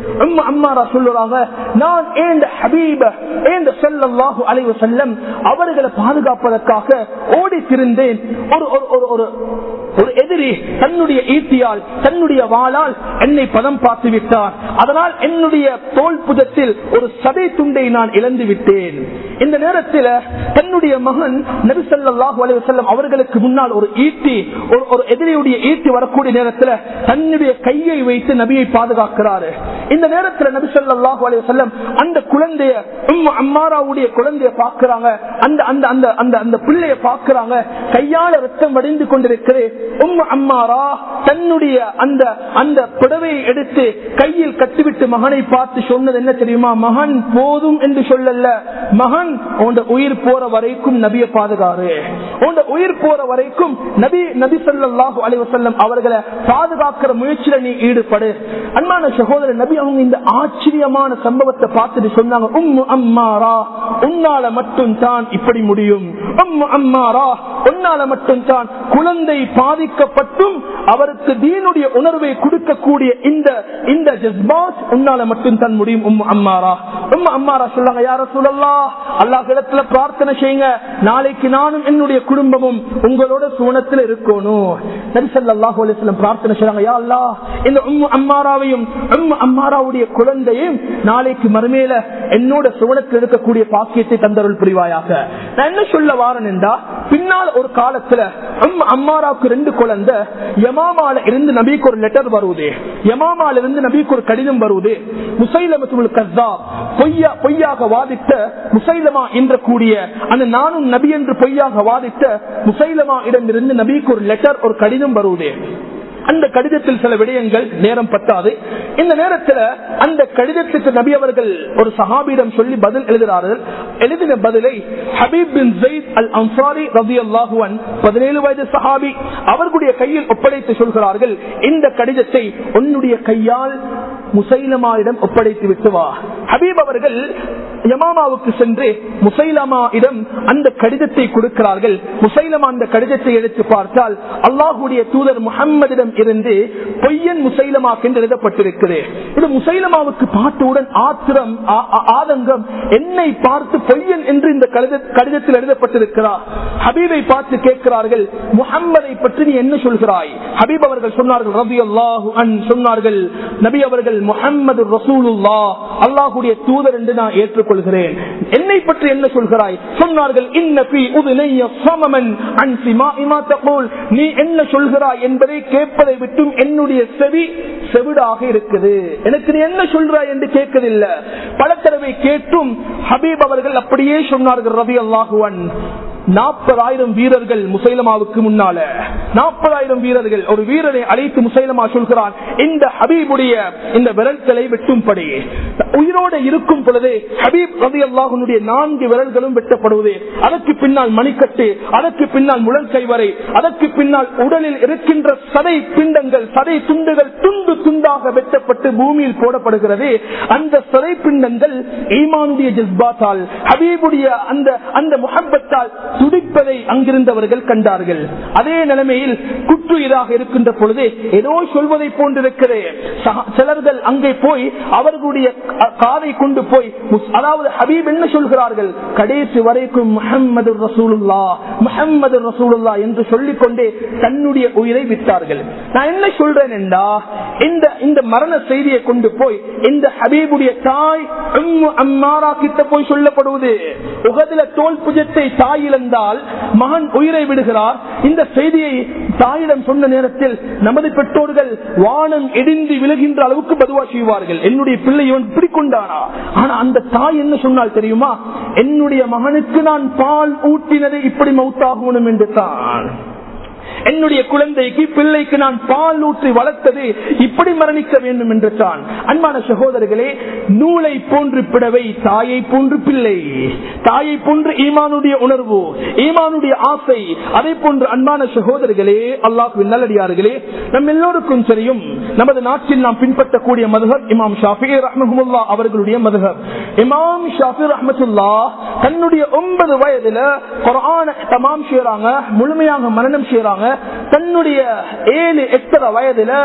அம்மாரா சொல்லுறாங்க, நான் ஏந்த ஹபீப ஏந்த ஸல்லல்லாஹு அலைஹி வஸல்லம் அவர்களை பாதுகாப்பதற்காக ஓடி திரிந்தேன். ஒரு ஒரு ஒரு எதிரி தன்னுடைய ஈட்டியால் தன்னுடைய வாளால் என்னை பதம் பார்த்து விட்டார். அதனால் என்னுடைய தோல் புதத்தில் ஒரு சதை துண்டை நான் இழந்து விட்டேன். இந்த நேரத்தில் தன்னுடைய மகன் நபி ஸல்லல்லாஹு அலைஹி வஸல்லம் அவர்களுக்கு முன்னால் ஒரு ஈட்டி ஒரு எதிரியுடைய ஈட்டி வரக்கூடிய நேரத்தில் தன்னுடைய கையை வைத்து நபியை பாதுகாக்கிறார். இந்த நேரத்தில் நபி ஸல்லல்லாஹு அலைஹி வஸல்லம் அந்த குழந்தைய உம்மு அம்மாராவுடைய குழந்தைய பார்க்கிறாங்க. அந்த அந்த அந்த அந்த அந்த பிள்ளைய பார்க்கிறாங்க. கையால ரத்தம் வடிந்து கொண்டிருக்கிறது. உம்மு அம்மாரா தன்னுடைய அந்த அந்த புடவையை எடுத்து கையில் கட்டிவிட்டு மகனை பார்த்து சொன்னது என்ன தெரியுமா? மகன் போதும் என்று சொல்லல, மகன் உன் உயிர் போற வரைக்கும் நபியை பாதுகாரு, உன் உயிர் போற வரைக்கும் நபி நபி ஸல்லல்லாஹு அலைஹி வஸல்லம் அவர்களை பாதுகாக்கிற முயற்சியில நீ ஈடுபடு. அன்பான சகோதரர், நபி அவங்க இந்த ஆச்சரியமான சம்பவத்தை பார்த்துட்டு சொன்னாங்க, உம்மு அம்மாரா உன்னால மட்டும் தான் இப்படி முடியும். உம்மு அம்மாரா உன்னால மட்டும் தான் குழந்தை பாதிக்கப்பட்டும் அவருக்கு தீனுடைய உணர்வை கொடுக்கக்கூடிய இந்த இந்த ஜஸ்பாத் உன்னால மட்டும் தான் முடியும். உம்மு அம்மாரா உம்மு அம்மாரா சொல்றாங்க, யா ரசூலல்லாஹ், அல்லாஹ் இடத்துல பிரார்த்தனை செய்யுங்க, நாளைக்கு நானும் என்னுடைய குடும்பமும் உங்களோட சுவனத்தில் இருக்கணும். நபி ஸல்லல்லாஹு அலைஹி வஸல்லம் பிரார்த்தனை செய்றாங்க, யா அல்லாஹ், இந்த உம்மு அம்மாராவையும் உம்மு அம்மாராவுடைய குழந்தையும் நாளைக்கு மறுமையில என்னோட சுவனத்தில் இருக்கக்கூடிய பாக்கியத்தை தந்தருள் புரிவாயாக. நான் என்ன சொல்ல வாரன் என்றா, பின்னால் ஒரு காலத்துல உம்மு அம்மாராவுக்கு ரெண்டு குழந்தை, யமாமால இருந்து நபிக்கு ஒரு லெட்டர் வருவது, யமாமால இருந்து நபிக்கு ஒரு கடிதம் வருவது. முசைலமத்துல் கஸ்ஸாப், பொய்யா பொய்யாக வாதித்த முசைலமா என்ற கூடிய அந்த நானும் நபி என்று பொய்யாக வாதித்த முசைலமா இடமிருந்து நபிக்கு ஒரு லெட்டர் ஒரு கடிதம் வருவது. அந்த கடிதத்தில் சில விடயங்கள் நேரம் பத்தாது. இந்த நேரத்தில் அந்த கடிதத்துக்கு நபி அவர்கள் ஒரு சஹாபியிடம் சொல்லி பதில் எழுதுகிறார்கள். எழுதின பதிலை ஹபீப் பின் ஸைத் அல் அன்சாரி ரலியல்லாஹு அன்ஹு, பதினேழு வயது சஹாபி, அவர்களுடைய கையில் ஒப்படைத்து சொல்கிறார்கள், இந்த கடிதத்தை உன்னுடைய கையால் முசைலமாவிடம் ஒப்படைத்து விட்டு வா. ஹபீப் அவர்கள் யமாமாவுக்கு சென்று முசைலமாவிடம் அந்த கடிதத்தை கொடுக்கிறார்கள். முசைலமா அந்த கடிதத்தை எடுத்து பார்த்தால் அல்லாஹ்வுடைய தூதர் முஹம்மதிடம் இருந்து பொய்யன் முசைலமா என்று எழுதப்பட்டிருக்கிறது. இது முசைலமாவுக்கு பார்த்தவுடன் ஆத்திரம், ஆதங்கம், என்னை பார்த்து பொய்யன் என்று இந்த கடிதத்தில் எழுதப்பட்டிருக்கிறார். ஹபீபை பார்த்து கேட்கிறார்கள், முஹம்மதை பற்றி நீ என்ன சொல்கிறாய்? ஹபீப் அவர்கள் சொன்னார்கள், ரலியல்லாஹு அன்ஹு சொன்னார்கள், நபி அவர்கள் முஹம்மது ரசூலுல்லாஹ், அல்லாஹ்வுடைய தூதர் என்று நான் ஏற்றுக்கொள்கிறேன். என்னை பற்றி என்ன சொல்கிறாய்? சொன்னார்கள், இன்ன ஃபீ உதுனைய ஸமமன் அன் சிமாஇ மா தகூல், நீ என்ன சொல்கிறாய் என்பதை கேட்பதை விட்டும் என்னுடைய செவி செவிடாக இருக்குது. எனக்கு நீ என்ன சொல்றாய் என்று கேட்கவில்லை. பல தடவை கேட்டும் ஹபீப் அவர்கள் அப்படியே சொன்னார்கள், ரலியல்லாஹு அன்ஹு. நாற்பதாயிரம் வீரர்கள் முசைலமாவுக்கு முன்னால, நாற்பதாயிரம் வீரர்கள், ஒரு வீரரை அழைத்து முசைலமா சொல்கிறான், இந்த ஹபீபுடைய இந்த விரல்களை வெட்டும்படி. உயிரோடு இருக்கும் பொழுது ஹபீப் ரலியல்லாஹு அன்ஹுடைய நான்கு விரல்களும் வெட்டப்படுவது, அதற்கு பின்னால் மணிக்கட்டு, அதற்கு பின்னால் முழல் கைவரை, அதற்கு பின்னால் உடலில் இருக்கின்ற சதை பிண்டங்கள், சதை துண்டுகள் துண்டு துண்டாக வெட்டப்பட்டு பூமியில் போடப்படுகிறது. அந்த சதை பிண்டங்கள் ஈமானுடைய ஜஸ்பாத்தால், ஹபீபுடைய அந்த அந்த முஹப்பத்தால் துடிப்பதை அங்கிருந்தவர்கள் கண்டார்கள். அதே நிலைமையில் குற்றுயிராக இருக்கின்ற பொழுது ஏதோ சொல்வதை போன்றிருக்கிறது. சிலர்கள் அங்கே போய் அவர்களுடைய காதை கொண்டு போய், அதாவது ஹபீப் என்ன சொல்கிறார்கள், கடைசி வரைக்கும் முஹம்மது ரசூலுல்லாஹ், முஹம்மது ரசூலுல்லாஹ் என்று சொல்லிக்கொண்டே தன்னுடைய உயிரை விட்டார்கள். நான் என்ன சொல்றேன் என்றா, இந்த இந்த மரண செய்தியை கொண்டு போய் இந்த ஹபீபுடைய தாய் உம்மு அம்மாரா கிட்ட போய் சொல்லப்படுவது. உகதில தோல் புஜத்தை தாய் இழந்தால் மகன் உயிரை விடுகிறார். இந்த செய்தியை தாயிடம் சொன்ன நேரத்தில் நமது பெற்றோர்கள் வானம் இடிந்து விழுகின்ற அளவுக்கு பதுவா செய்வார்கள், என்னுடைய பிள்ளையை இப்படி கொண்டானா. ஆனா அந்த தாய் என்ன சொன்னால் தெரியுமா, என்னுடைய மகனுக்கு நான் பால் ஊட்டினதை இப்படி மௌத்தாகணும் என்று தான், என்னுடைய குழந்தைக்கு பிள்ளைக்கு நான் பால் ஊற்றி வளர்த்தது இப்படி மரணிக்க வேண்டும் என்று தான். அன்பான சகோதரர்களே, நூலை போன்று பிடவை, தாயை போன்று பிள்ளை, தாயை போன்று ஈமானுடைய உணர்வு, ஈமானுடைய ஆசை. அதே போன்று அன்பான சகோதரர்களே, அல்லாஹ்வின் நல்லடியார்களே, நம் எல்லோருக்கும் தெரியும், நமது நாட்டில் நாம் பின்பற்றக்கூடிய மதுஹப் இமாம் ஷாஃபிஈ ரஹ்மத்துல்லாஹ் அவர்களுடைய மதுஹப். இமாம் ஷாஃபிஈ ரஹ்மத்துல்லாஹ் தன்னுடைய ஒன்பது வயதுல குர்ஆனை தமாம் செய்றாங்க, முழுமையாக மனனம் செய்றாங்க. தன்னுடைய ஏழு எட்டரை வயதுல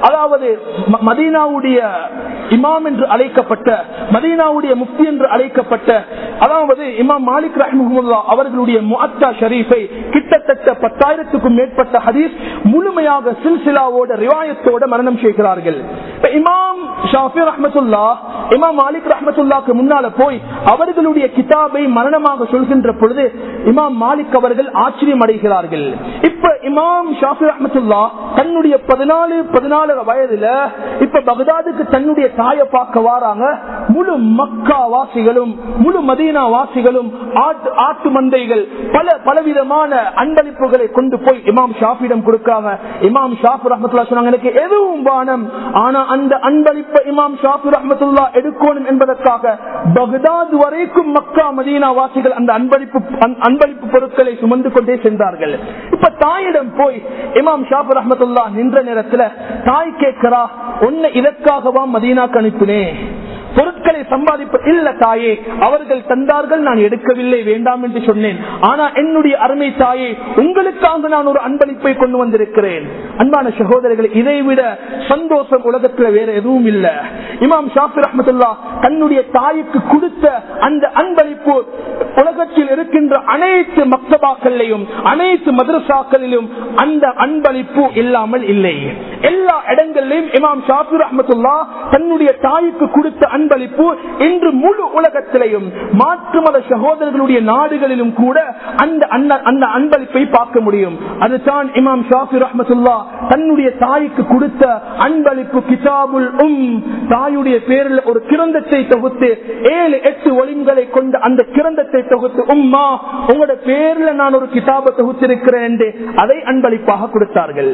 அதாவது மதீனாவுடைய இமாம் என்று அழைக்கப்பட்ட, மதீனாவுடைய முஃப்தி என்று அழைக்கப்பட்ட, அதாவது இமாம் மாலிக் ரஹ்மத்துல்லாஹ் அவர்களுடைய முஅத்தா ஷரீஃபை கிட்டத்தட்ட பத்தாயிரத்துக்கும் மேற்பட்ட ஹதீஸ் முழுமையாக சில்சிலாவோட ரிவாயத்தோட மரணம் செய்கிறார்கள். இமாம் ஷாஃபி ரஹ்மத்துல்லாஹ் இமாம் மாலிக் ரஹ்மத்துல்லாஹ்க்கு முன்னால போய் அவர்களுடைய கிதாபை மரணமாக சொல்கின்ற பொழுது இமாம் மாலிக் அவர்கள் ஆச்சரியம் அடைகிறார்கள். இப்ப இமாம் ஷாஃபி ரஹ்மத்துல்லாஹ் தன்னுடைய பதினாலு பதினாலு வயதுல இப்ப பகதாதுக்கு தன்னுடைய தாயை பார்க்க வாராங்க. முழு மக்கா வாசிகளும் முழு மதீனா வாசிகளும் ஆட்டு ஆட்டு மந்தைகள் பல பலவிதமான அன்பளிப்புகளை கொண்டு போய் இமாம் ஷாஃபியிடம் கொடுக்காங்க. இமாம் ஷாஃபி ரஹ்மத்துல்லாஹ் சொன்னாங்க, எனக்கு எதுவும் பானம், ஆனா அந்த அன்பளிப்பை இமாம் ஷாஃபி ரஹ்மத்துல்லாஹ் எடுக்கணும் என்பதற்காக பகதாத் வரைக்கும் மக்கா மதீனா வாசிகள் அந்த அன்பளிப்பு அன்பளிப்பு பொருட்களை சுமந்து கொண்டே சென்றார்கள். இப்ப தாயிடம் போய் இமாம் ஷாஃபி ரஹ்மத்துல்லாஹ் நின்ற நேரத்தில் தாய் கேட்கிறா, உன்னை இதற்காகவா மதீனாக்கு அனுப்பினேன்? பொருட்களை சம்பாதிப்பு இல்ல தாயே, அவர்கள் தந்தார்கள், நான் எடுக்கவில்லை, வேண்டாம் என்று சொன்னேன். ஆனா என்னுடைய அருமை தாயே, உங்களுக்காக நான் ஒரு அன்பளிப்பை கொண்டு வந்திருக்கிறேன். அன்பான சகோதரர்கள், இதைவிட சந்தோஷம் உலகத்தில் வேற எதுவும் இல்ல. இமாம் ஷாஃபி ரஹ்மத்துல்லாஹ் தன்னுடைய தாய்க்கு கொடுத்த அந்த அன்பளிப்பு உலகத்தில் இருக்கின்ற அனைத்து மக்தபாக்களிலும் அனைத்து மதரசாக்களிலும் அந்த அன்பளிப்பு இல்லாமல் இல்லை. எல்லா இடங்களிலும் இமாம் ஷாஃபி ரஹ்மத்துல்லாஹ் தன்னுடைய தாய்க்கு கொடுத்த அன்பளிப்பு இன்று முழு உலகத்திலையும் மாற்று மத சகோதரர்களுடைய நாடுகளிலும் கூட அந்த அந்த அன்பளிப்பை பார்க்க முடியும். அதுதான் இமாம் ஷாஃபி ரஹ்மத்துல்லாஹ் தன்னுடைய தாய்க்கு கொடுத்த அன்பளிப்பு கிதாபுல் உம். தாயுடைய பேரில் ஒரு கிரந்தத்தை தொகுத்து ஏழு எட்டு ஒலிம்களை கொண்ட அந்த கிரந்தத்தை தொகுத்து, உம்மா உங்களோட பேரில் நான் ஒரு கிதாபை தொகுத்திருக்கிறேன் என்று அதை அன்பளிப்பாக கொடுத்தார்கள்.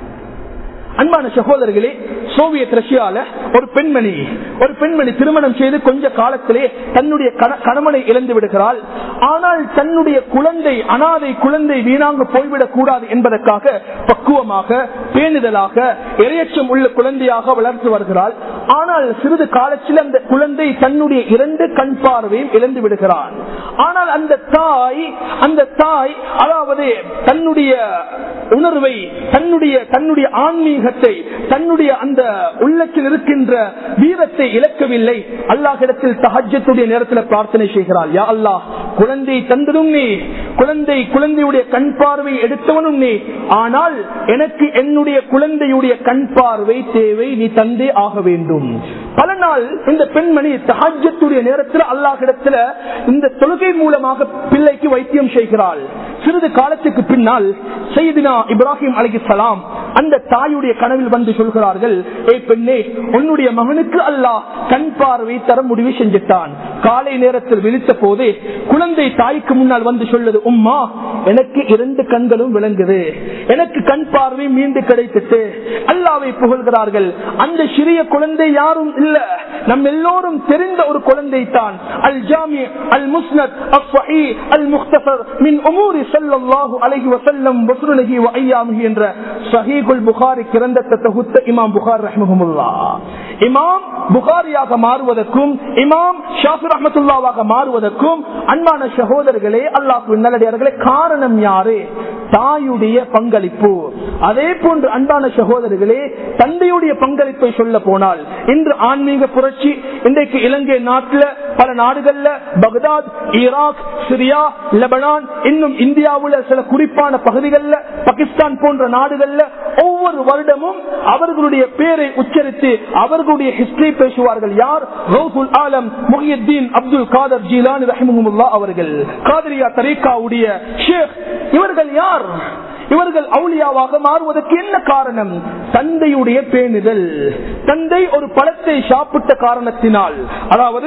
அன்பான சகோதரர்களே, சோவியத் ரஷ்யால ஒரு பெண்மணி ஒரு பெண்மணி திருமணம் செய்து கொஞ்ச காலத்திலே தன்னுடைய கணவனை இழந்து விடுகிறாள். ஆனால் தன்னுடைய குழந்தை அனாதை குழந்தை வீணாங்க போய்விடக் கூடாது என்பதற்காக பக்குவமாக பேணுதலாக இரையச்சம் உள்ள குழந்தையாக வளர்த்து வருகிறாள். ஆனால் சிறிது காலத்தில் அந்த குழந்தை தன்னுடைய இரண்டு கண் பார்வையும் இழந்து விடுகிறான். ஆனால் அந்த தாய் அந்த தாய் அதாவது தன்னுடைய உணர்வை தன்னுடைய தன்னுடைய ஆன்மீகத்தை தன்னுடைய அந்த உள்ளத்தில் இருக்கின்ற வீரத்தை இழக்கவில்லை. அல்லாஹ்விடத்தில் தஹஜ்ஜுடைய நேரத்தில் பிரார்த்தனை செய்கிறாள், யா அல்லாஹ், குழந்தை தந்ததும் நீ, குழந்தை குழந்தையுடைய கண் பார்வை எடுத்தவனும் நீ, ஆனால் எனக்கு என்னுடைய குழந்தையுடைய கண் பார்வை தேவை, நீ தந்தே ஆக வேண்டும். பல நாள் இந்த பெண்மணி தஹஜ்ஜுடைய நேரத்தில் அல்லாஹ்விடத்தில் இந்த தொழுகை மூலமாக பிள்ளைக்கு வைத்தியம் செய்கிறாள். சிறிது காலத்துக்கு பின்னால் சையதுனா இப்ராஹிம் அலைஹிஸ்ஸலாம் அந்த தாயுடைய கனவில் வந்து சொல்கிறார்கள், ஏ பெண்ணே, உன்னுடைய மகனுக்கு அல்லாஹ் கண் பார்வை தர முடிவு செஞ்சிட்டான். காலை நேரத்தில் விழித்த போதே குழந்தை தாய்க்கு முன்னால் வந்து சொல்லுது, உம்மா எனக்கு இரண்டு கண்களும் விளங்குது, எனக்கு கண் பார்வை மீண்டு கிடைத்துட்டு. அல்லாஹ்வை புகழ்கிறார்கள். அந்த சிறிய குழந்தை யாரும் இல்ல, நம் எல்லோரும் தெரிந்த ஒரு குழந்தை தான். அல் ஜாமி அல் முஸ்னத் அல் ஸஹீஹ் அல் முக்தஸர் மின் உமூரி ஸல்லல்லாஹு அலைஹி வஸல்லம் வஸுனஹி வ அய்யாமிஹி என்ற ஸஹீஹுல் புகாரி கிரந்தத்தை தொகுத்த இமாம் புகாரி ரஹ்மஹுல்லாஹ். இமாம் புகாரியாக மாறுவதற்கும் இமாம் ஷாஃபி ரஹ்மத்துல்லாஹ்வாக மாறுவதற்கும் அன்பான சகோதரர்களே, அல்லாஹ்வின் நல்லடியார்களே, காரணம் யாரு? தாயுடைய பங்களிப்பு. அதே போன்று அன்பான சகோதரர்களே, தந்தையுடைய பங்களிப்பை சொல்ல போனால் இன்று ஆன்மீக புரட்சி இன்றைக்கு இலங்கை நாட்டில் பல நாடுகள்ல, பகதாத், ஈராக், சிரியா, லெபனான், இன்னும் இந்தியாவுல சில குறிப்பான பகுதிகளில், பாகிஸ்தான் போன்ற நாடுகள்ல ஒவ்வொரு வருடமும் அவர்களுடைய பேரை உச்சரித்து அவர்களுடைய ஹிஸ்டரி பேசுவார்கள். யார்? கௌசுல் ஆலம் முஹியுத்தீன் அப்துல் காதர் ஜீலானி ரஹிமஹுல்லாஹ் அவர்கள், காதரியா தரீகாவுடைய ஷேக். இவர்கள் யார்? இவர்கள் அவுலியாவாக மாறுவதற்கு என்ன காரணம்? தந்தையுடைய பேணுதல். தந்தை ஒரு பழத்தை சாப்பிட்ட காரணத்தினால், அதாவது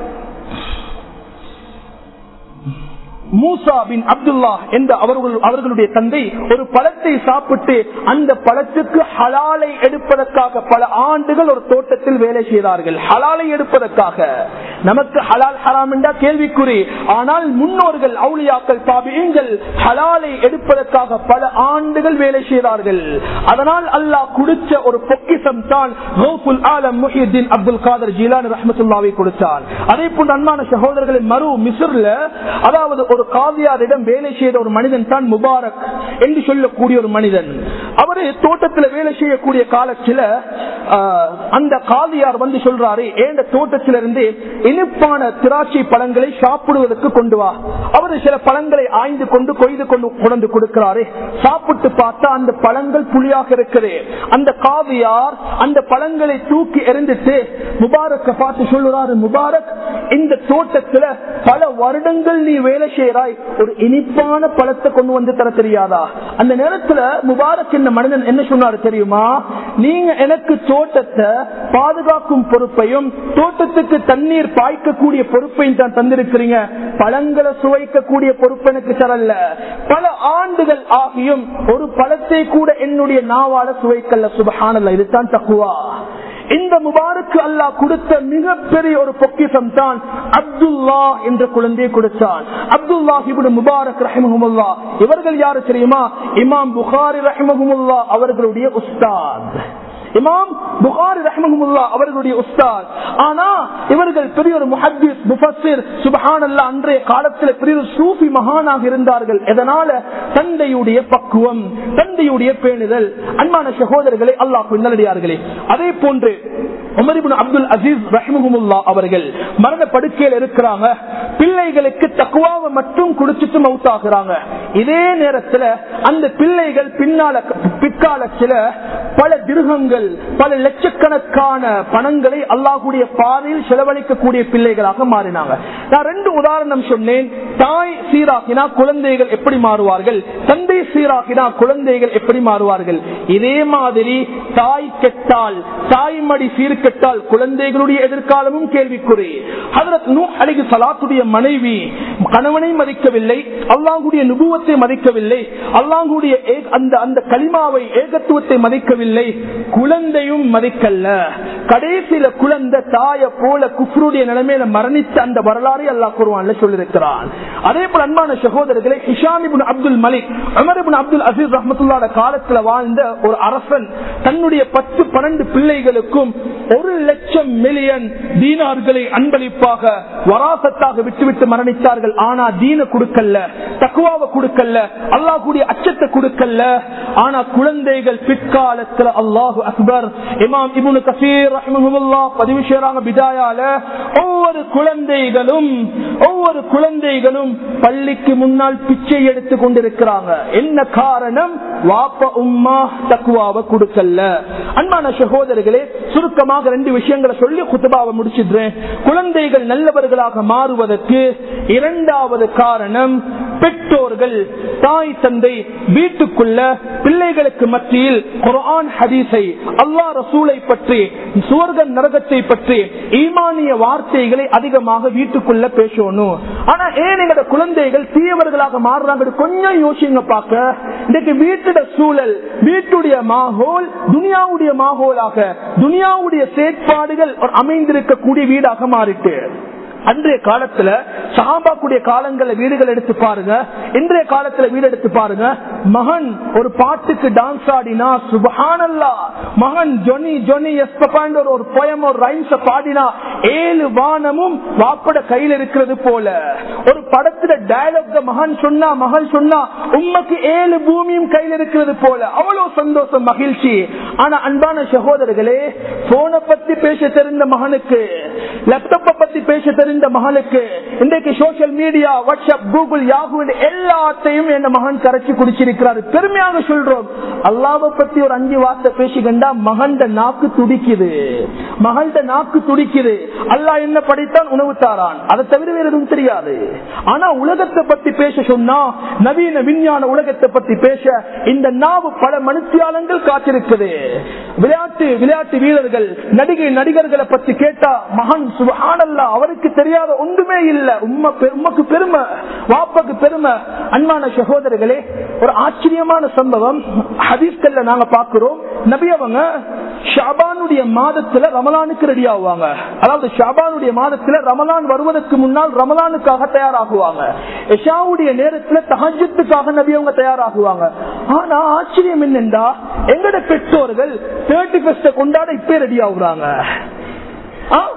மூசா பின் அப்துல்லா என்ற அவர்களுடைய தந்தை ஒரு பழத்தை சாப்பிட்டு அந்த பழத்துக்கு ஹலாலை எடுப்பதற்காக பல ஆண்டுகள் ஒரு தோட்டத்தில் வேலை செய்தார்கள். ஹலாலை எடுப்பதற்காக. நமக்கு ஹலால் ஹராம் என்றா கேள்விக்குறி. ஆனால் முன்னோர்கள், அவுலியாக்கள், தாபிஈன்கள் ஹலாலை எடுப்பதற்காக பல ஆண்டுகள் வேலை செய்தார்கள். அதனால் அல்லாஹ் கொடுத்த ஒரு பொக்கிஷம் தான் கௌசுல் ஆலம் முஹியுத்தீன் அப்துல் காதர் ஜீலானி ரஹ்மத்துல்லாஹி கொடுத்தார். அதே போன்ற அன்பான சகோதரர்களின் மறு மிஸ்ர்ல, அதாவது ஒரு காதியாரிடம் வேலை செய்த ஒரு மனிதன் தான் முபாரக் என்று சொல்லக்கூடிய ஒரு மனிதன். அவரு தோட்டத்துல வேலை செய்யக்கூடிய காலத்துல அந்த காதியார் வந்து சொல்றாரு, ஏண்ட தோட்டத்திலிருந்து இனிப்பான திராட்சை பழங்களை சாப்பிடுவதற்கு கொண்டு வா. அவரு சில பழங்களை ஆய்ந்து கொண்டு கொய்து கொண்டு கொண்டு கொடுக்கிறாரு. சாப்பிட்டு பார்த்தா அந்த பழங்கள் புளியாக இருக்குது. அந்த காதியார் அந்த பழங்களை தூக்கி எறிந்துட்டு முபாரக்க பார்த்து சொல்லுறாரு, முபாரக், இந்த தோட்டத்துல பல வருடங்கள் நீ வேலை செய்யறாய், ஒரு இனிப்பான பழத்தை கொண்டு வந்து தர தெரியாதா? அந்த நேரத்துல முபாரக் என்ன மனிதன் என்ன சொன்னாரு தெரியுமா? நீங்க எனக்கு தோட்டத்தை பாதுகாக்கும் பொறுப்பையும் தோட்டத்துக்கு தண்ணீர் பாய்க்கக்கூடிய பொறுப்பையும் தான் தந்திருக்கிறீங்க, பழங்களை சுவைக்கக்கூடிய பொறுப்பு எனக்கு தரல. பல ஆண்டுகள் ஆகியும் ஒரு பழத்தை கூட என்னுடைய நாவால சுவைக்கல்ல. சுப்ஹானல்லாஹ், இதுதான் தக்வா. இந்த முபாரக்கு அல்லாஹ் கொடுத்த மிகப்பெரிய ஒரு பொக்கிஷம் தான் அப்துல்லா என்ற குழந்தையை கொடுத்தான். அப்துல்லாஹ் இப்னு முபாரக் ரஹிமஹுல்லாஹ், இவர்கள் யாரு தெரியுமா? இமாம் புகாரி ரஹிமஹுல்லாஹ் அவர்களுடைய உஸ்தாத். இமாம் புகாரி ரஹ்மத்துல்லாஹி அவர்களுடைய உஸ்தாத். ஆனா இவர்கள் பெரிய ஒரு முஹத்திஸ், முஃபஸ்ஸிர், சுப்ஹானல்லாஹ், அன்றைய காலத்தில் பெரிய ஒரு சூஃபி மகானாக இருந்தார்கள். எதனால? தந்தையுடைய பக்குவம், தந்தையுடைய பேணுதல். அன்பான சகோதரர்களே, அல்லாஹ்வின் நல்லடியார்களே, அதே போன்று உமர் இப்னு அப்துல் அசீஸ் ரஹ்மத்துல்லாஹி அவர்கள் மரண படுக்கையில் இருக்கிறாங்க. பிள்ளைகளுக்கு தக்வாவை மட்டும் குடிச்சிட்டு மௌத்தாகிறாங்க. இதே நேரத்தில் அந்த பிள்ளைகள் பின்னால பிற்காலத்தில் பல திர்ஹங்கள், பல லட்சக்கணக்கான பணங்களை அல்லாஹ்வுடைய பாதையில் செலவழிக்கக்கூடிய பிள்ளைகளாக மாறினாங்க. நான் ரெண்டு உதாரணம் சொன்னேன். தாய் சீராகினா குழந்தைகள் எப்படி மாறுவார்கள், தந்தை சீராகினா குழந்தைகள் எப்படி மாறுவார்கள். இதே மாதிரி தாய் கெட்டால், தாய்மடி சீர்கெட்டால் குழந்தைகளுடைய எதிர்காலமும் கேள்விக்குறி. ஹஜ்ரத் நூஹ் அலைஹிஸ்ஸலாத்துடைய மனைவி கணவனை மதிக்கவில்லை, அல்லாஹ்வுடைய நுபுவத்தை மதிக்கவில்லை, அல்லாஹ்வுடைய அந்த அந்த கலிமாவை, ஏகத்துவத்தை மதிக்கவில்லை, குழந்தையும் மதிக்கல்ல. கடைசியில குழந்தை தாய போல குஃப்ருடைய நிலைமையில மரணித்த அந்த வரலாறு அல்லாஹ் குர்ஆன்ல சொல்லியிருக்கிறான். அதே போல அன்பான சகோதரர்களே, Hisham ibn Abdul Malik, Umar ibn Abdul Aziz ரஹ்மத்துல்லாஹி காலத்துல வாழ்ந்த ஒரு அரசன் தன்னுடைய பத்து பன்னெண்டு பிள்ளைகளுக்கும் ஒரு லட்சம் மில்லியன் தீனார்களை அன்பளிப்பாக வராசத்தாக விட்டுவிட்டு மரணித்தார்கள். ஆனா தீன கொடுக்கல, தக்வாவை கொடுக்கல, அல்லாஹ்வுடைய அச்சத்தை கொடுக்கல. ஆனா குழந்தைகள் பிற்காலத்தில் அல்லாஹு அக்பர். இமாம் இப்னு கஸீர் ரஹ்மத்துல்லாஹ் பதிவு செய்றாங்க பிதாயால, ஒவ்வொரு குழந்தைகளும் ஒவ்வொரு குழந்தைகளும் பள்ளிக்கு முன்னால் பிச்சை எடுத்து கொண்டிருக்கிறாங்க. என்ன காரணம்? வாப்பா உம்மா தக்வாவை கொடுக்கல. அன்பான சகோதரர்களே, சுருக்கமாக ரெண்டு விஷயங்களை சொல்லி குத்பாவை முடிச்சிடுறேன். குழந்தைகள் நல்லவர்களாக மாறுவதற்கு இரண்டாவது காரணம் பெற்றோர்கள், தாய் தந்தை வீட்டுக்குள்ள பிள்ளைகளுக்கு மத்தியில் குர்ஆன் ஹதீஸை, அல்லாஹ் ரசூலை பற்றி, சுவர்க்க நரகத்தை பற்றி ஈமானிய வார்த்தைகளை அதிகமாக வீட்டுக்குள்ள பேசணும். ஆனா ஏன் எங்க குழந்தைகள் தீயவர்களாக மாறுறாங்க? கொஞ்சம் யோசிங்க பார்க்க. இன்னைக்கு வீட்டுட சூழல், வீட்டுடைய மாஹோல் துனியாவுடைய மாஹோலாக, துனியாவுடைய செயற்பாடுகள் அமைந்திருக்கக்கூடிய வீடாக மாறிட்டு. அன்றைய காலத்துல சஹாபாக்குடைய காலங்கள்ல வீடுகள் எடுத்து பாருங்க, இன்றைய காலத்துல வீடு எடுத்து பாருங்க. மகன் ஒரு பாட்டுக்கு டான்ஸ் ஆடினா சுப்ஹானல்லாஹ், மகன் ஜொனி ஜொனி எஸ்பபாண்ட் ஒரு போயம் ஒரு ரைம்ஸ் பாடினா ஏழு வானமும் வாப்பட கையில் இருக்கிறது போல. ஒரு படத்துல டயலாக் மகன் சொன்னா, மகள் சொன்னா உம்மக்கு ஏழு பூமியும் கையில் இருக்கிறது போல. அவ்வளவு சந்தோஷம், மகிழ்ச்சி. ஆனா அன்பான சகோதரர்களே, போனை பத்தி பேச தெரிந்த மகனுக்கு, லேப்டாப்பை பத்தி பேச தெரிந்த மகனுக்கு, இன்றைக்கு social media, WhatsApp, Google, Yahoo எல்லாத்தையும் என் மகன் கரைச்சி குடிச்சிருக்கிறார். பெருமையாக சொல்றோம். அல்லாஹ்வை பத்தி ஒரு அஞ்சு வார்த்தை பேசிக்கண்டா மகன்ட நாக்கு துடிக்குது, மகள்ட நாக்கு துடிக்குது. அல்லாஹ் என்ன படைத்தான்? உணவு தாரான், அதை தவிர வேற எதுவும் தெரியாது. ஆனா உலகத்தை பத்தி பேச சொன்னா, நவீன விஞ்ஞான உலகத்தை பத்தி பேச இந்த நாவு பல மனுத்தியாலங்கள் காத்திருக்குது. விளையாட்டு விளையாட்டு வீரர்கள், நடிகை நடிகர்களை பத்தி கேட்டா மகன் சுப்ஹானல்லாஹ், அவருக்கு தெரியாத ஒன்றுமே இல்ல. உம்மக்கு பெருமை, வாப்பாக்கு பெருமை. அன்பான சகோதரர்களே, ஒரு ஆச்சரியமான சம்பவம் ஹதீஸ்கள்ல நாங்க பாக்குறோம். நபி அவங்க ஷாபானுடைய மாதத்துல ரமலானுக்கு ரெடி ஆகுவாங்க. அதாவது ஷாபானுடைய மாதத்துல ரமலான் வருவதற்கு முன்னால் ரமலானுக்காக தயாராகுவாங்க. இஷாவுடைய நேரத்துல தஹஜ்ஜுதுக்காக நபி அவங்க தயாராகுவாங்க. ஆனா ஆச்சரியம் என்னென்றா, எங்கட பெற்றோர்கள் தேர்ட்டி ஃபர்ஸ்ட் கொண்டாட இப்ப ரெடி ஆகுறாங்க.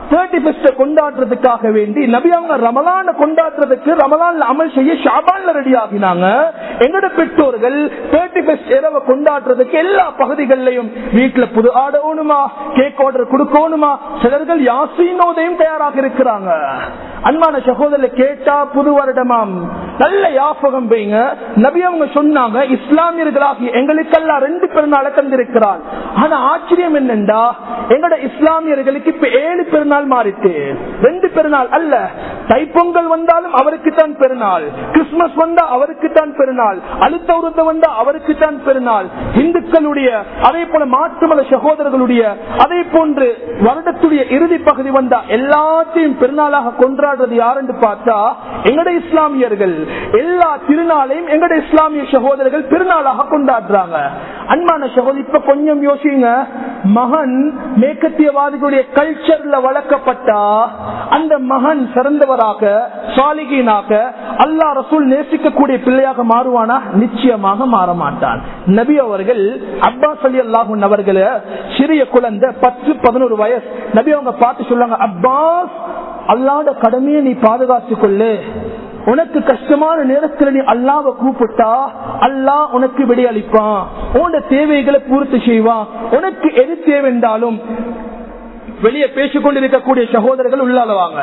தேர்ட்டி ஃபர்ஸ்ட் கொண்டாடுறதுக்காக வேண்டி நபி அவங்க ரமலான கொண்டாடுறதுக்கு ரமலான்ல அமல் செய்ய ஷாபான்ல ரெடி ஆகினாங்க. எங்கட பெற்றோர்கள் தேர்ட்டி ஃபர்ஸ்ட் இரவை கொண்டாடுறதுக்கு எல்லா பகுதிகளிலையும் வீட்டுல புது ஆடணுமா, கேக் ஆர்டர் கொடுக்கணுமா, சிலர்கள் யாசீனோதையும் தயாராக இருக்கிறாங்க. அன்பான சகோதரர் கேட்டா புது வருடமாம், நல்ல யாபகம் வைங்க. நபி அவங்க சொன்னாங்க இஸ்லாமியர்களாகி எங்களுக்கெல்லாம் ரெண்டு பெருநாளை தந்திருக்கிறான். ஆனா ஆச்சரியம் என்னண்டா எங்கட இஸ்லாமியர்களுக்கு இப்ப ஏழு பெருநாள் மாறிட்டு, ரெண்டு பெருநாள் அல்ல. தைப்பொங்கல் வந்தாலும் அவருக்கு தான் பெருநாள், கிறிஸ்துமஸ் வந்தா அவருக்கு தான் பெருநாள், அழுத்த உருத்த வந்தா அவருக்கு தான் பெருநாள். இந்துக்களுடைய அதே போல மாற்றுமல சகோதரர்களுடைய அதே போன்று வருடத்துடைய இறுதி பகுதி வந்தா எல்லாத்தையும் பெருநாளாக கொண்டாடுறது யாருன்னு பார்த்தா எங்கட இஸ்லாமியர்கள். எல்லா திருநாளையும் எங்கட இஸ்லாமிய சகோதரர்கள் பெருநாளாக கொண்டாடுறாங்க. அன்பான சகோதரி, இப்ப கொஞ்சம் யோசிங்க, மகன் மேற்கத்தியவாதிகளுடைய கல்ச்சர்ல வளர்க்கப்பட்டா அந்த மகன் சிறந்தவராக சாலிகீனாக அல்லாஹ் ரசூல் நேசிக்கக்கூடிய பிள்ளையாக மாறுவானா? நிச்சயமாக மாற மாட்டான். நபி அவர்கள் அப்பாஸ் ரலியல்லாஹு அன்ஹு அவர்கள சிறிய குழந்தை பத்து பதினோரு வயசு, நபி அவங்க பார்த்து சொல்றாங்க, அப்பாஸ் அல்லாஹ்வுடைய கடமையை நீ பாதுகாத்துக் கொள்ளு. உனக்கு கஷ்டமான நேரத்தில் நீ அல்லாஹ்வை கூப்பிட்டா அல்லாஹ் உனக்கு விடையளிப்பான், உன்னோட தேவைகளை பூர்த்தி செய்வான். உனக்கு எது தேவைன்றாலும் வெளியே பேசிக் கொண்டிருக்கக்கூடிய சகோதரர்கள் உள்ளாலவாங்க,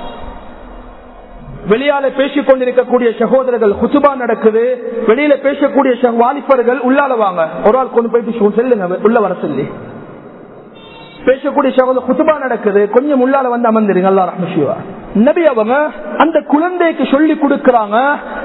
வெளியால பேசிக் கொண்டிருக்கக்கூடிய சகோதரர்கள் குத்துபா நடக்குது, வெளியில பேசக்கூடிய வாலிபர்கள் உள்ளாலவாங்க. ஒரு ஆள் கொண்டு போயிட்டு செல்லுங்க, உள்ள வர சொல்லி பேசக்கூடிய சகோதரர் குத்துபா நடக்குது, கொஞ்சம் உள்ளால வந்து அமர்ந்துருங்க. அல்லாஹ் ரஹ்மத்துல்லாஹி. நபி அவங்க அந்த குழந்தைக்கு சொல்லி கொடுக்கிறாங்க,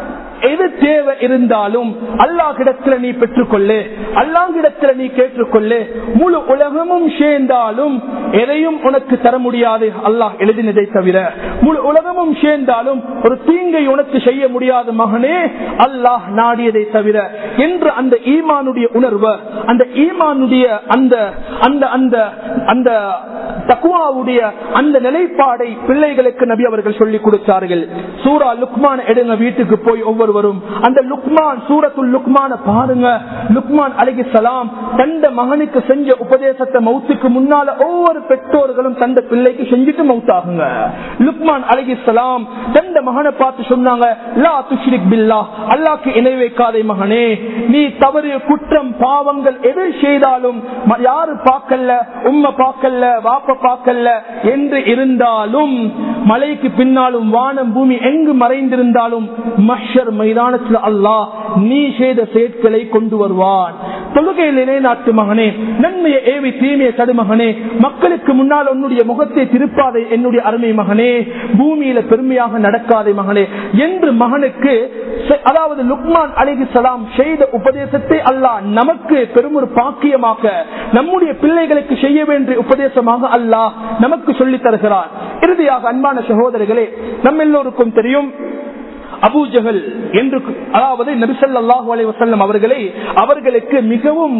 எது தேவை இருந்தாலும் அல்லாஹ்விடத்துல நீ பெற்றுக்கொள்ளு, அல்லாஹ்விடத்துல நீ கேட்டுக்கொள்ளு. முழு உலகமும் சேர்ந்தாலும் எதையும் உனக்கு தர முடியாது அல்லாஹ் எழுதினதை தவிர. முழு உலகமும் சேர்ந்தாலும் ஒரு தீங்கை உனக்கு செய்ய முடியாது மகனே, அல்லாஹ் நாடியதை தவிர என்று அந்த ஈமானுடைய உணர்வு, அந்த ஈமானுடைய அந்த அந்த அந்த அந்த தக்வாவுடைய அந்த நிலைப்பாடை பிள்ளைகளுக்கு நபி அவர்கள் சொல்லிக் கொடுத்தார்கள். சூரா லுக்மான் எடுங்க, வீட்டுக்கு போய் ஒவ்வொருவரும் அந்த லுக்மான் சூரத்துல் லுக்மான பாருங்க. லுக்மான் அலைஹிஸ்ஸலாம் தந்த மகனுக்கு செஞ்ச உபதேசத்தை மௌத்துக்கு முன்னால ஒவ்வொரு பெற்றோர்களும் தந்த பிள்ளைக்கு செஞ்சுட்டு மௌத்தாகுங்க. லுக்மான் அலைஹிஸ்ஸலாம் தந்த மகனை பார்த்து சொன்னாங்க, லா துஷ்ரிக் பில்லாஹ், அல்லாஹ்க்கு இணை வைக்காதே மகனே. நீ தவறு குற்றம் பாவங்கள் எது செய்தாலும் யாரு பார்க்கல, உம்மை பார்க்கல, வாப்ப பார்க்கல என்று இருந்தாலும், மலைக்கு பின்னாலும் வானம் பூமி எங்கு மறைந்திருந்தாலும் மஹ்ஷர் மைதானத்தில் அல்லாஹ் நீ செய்த செயற்களை கொண்டு வருவான். தொழுகையில் நிலைநாட்டு மகனே, நன்மையை ஏவி தீமையை தடு மகனே, மக்களுக்கு முன்னால் உன்னுடைய முகத்தை திருப்பாதே என்னுடைய அருமை மகனே, பூமியில பெருமையாக நடக்காதே மகனே என்று மகனுக்கு, அதாவது லுக்மான் அலைஹிஸ்ஸலாம் செய்த உபதேசத்தை அல்லாஹ் நமக்கு பெரும் ஒரு பாக்கியமாக நம்முடைய பிள்ளைகளுக்கு செய்ய வேண்டிய உபதேசமாக அல்லாஹ் நமக்கு சொல்லித் தருகிறார். இறுதியாக அன்பான சகோதரர்களே, நம்ம எல்லோருக்கும் தெரியும் அபூ ஜஹல் என்று, அதாவது நபி ஸல்லல்லாஹு அலைஹி வஸல்லம் அவர்களை அவர்களுக்கு மிகவும்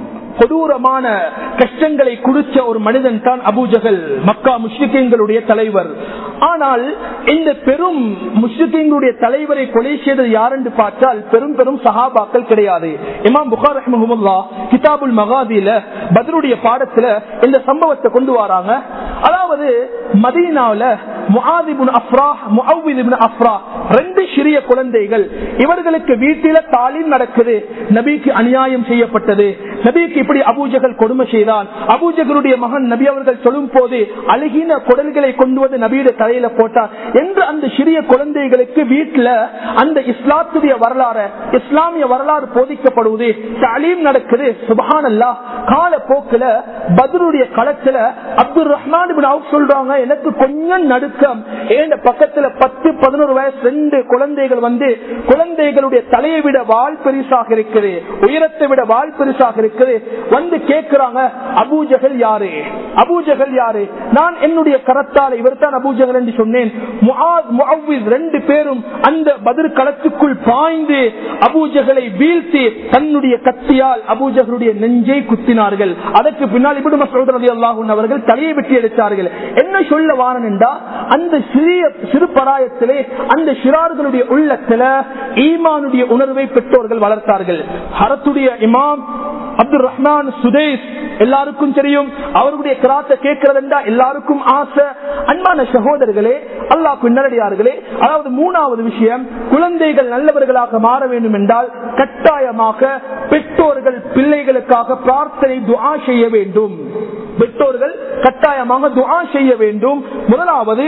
கொடூரமான கஷ்டங்களை குடிச்ச ஒரு மனிதன் தான் அபூ ஜஹல், மக்கா முஷ்ரிக்கீன்களுடைய தலைவர். ஆனால் இந்த பெரும் முஷ்ரிக்கீன்களுடைய தலைவரை கொலை செய்தது யார் என்று பார்த்தால் பெரும் பெரும் சஹாபாக்கள் கிடையாது. இமாம் புகாரி ரஹ்மஹுல்லாஹ் கிதாபுல் மகாதில பத்ருடைய பாடத்துல இந்த சம்பவத்தை கொண்டு வராங்க. அதாவது மதீனாவுல முஆத் இப்னு அஃப்ரா, முஅவ்வித் இப்னு அஃப்ரா ரெண்டு சிறிய குழந்தைகள், இவர்களுக்கு வீட்டில தாலீம் நடக்குது. நபிக்கு அநியாயம் செய்யப்பட்டது, நபிக்கு இப்படி அபூ ஜஹல் கொடுமை செய்தான். அபூ ஜஹலுடைய மகன் நபி அவர்கள் சொல்லும் போது அழுகின குடல்களை கொண்டு வந்து நபியுடைய தலையில போட்டார் என்று அந்த சிறிய குழந்தைகளுக்கு வீட்டுல அந்த இஸ்லாத்துடைய வரலாறு, இஸ்லாமிய வரலாறு போதிக்கப்படுவது, தாலீம் நடக்குது. சுப்ஹானல்லாஹ். கால போக்குல பத்ருடைய களத்துல அப்துல் ரஹ்மான் இப்னு அவுஃப் சொல்றாங்க, எனக்கு கொஞ்சம் நடுக்கம், ஏன் பக்கத்துல பத்து பதினோரு வயசு ரெண்டு குழந்தைகள் வந்து குழந்தைகளுடைய தலையை விட வால் பெருசாக இருக்குது, உயரத்தை விட வால் பெருசாக இருக்குது, வந்து கேட்கிறாங்க அபூ ஜஹல் யாரு, அபூ ஜஹல் யாரு? நான் என்னுடைய கரத்தால் இவர் தான் அபூ ஜஹல் என்று சொன்னேன். முஆத் முஅவ்வித் ரெண்டு பேரும் அந்த பத்ர் களத்துக்குள் பாய்ந்து அபூ ஜஹலை வீழ்த்தி தன்னுடைய கத்தியால் அபூ ஜஹலுடைய நெஞ்சை குத்தினார்கள். அதற்கு பின்னால் இப்னு மஸ்ஊத் ரலியல்லாஹு அன்ஹு அவர்கள் தலையை வெட்டி எடுத்தார்கள். என்ன சொல்ல வாரன் என்றா, அந்த சிறிய சிறு பராயத்திலே அந்த சிறார்களுடைய உள்ளத்துல ஈமானுடைய உணர்வை பெற்றோர்கள் வளர்த்தார்கள். ஹரத்துடைய இமாம் அப்துல் ரஹ்மான் சுதைஸ் எல்லாருக்கும் தெரியும். அவர்களுடைய கிராத்தை கேட்கிறதா எல்லாருக்கும் ஆசை. அன்பான சகோதரர்களே, அல்லாஹ்வின் நல்லடியார்களே, அதாவது மூணாவது விஷயம், குழந்தைகள் நல்லவர்களாக மாற வேண்டும் என்றால் கட்டாயமாக பெற்றோர்கள் பிள்ளைகளுக்காக பிரார்த்தனை துஆ செய்ய வேண்டும். பெற்றோர்கள் கட்டாயமாக துஆ செய்ய வேண்டும். முதலாவது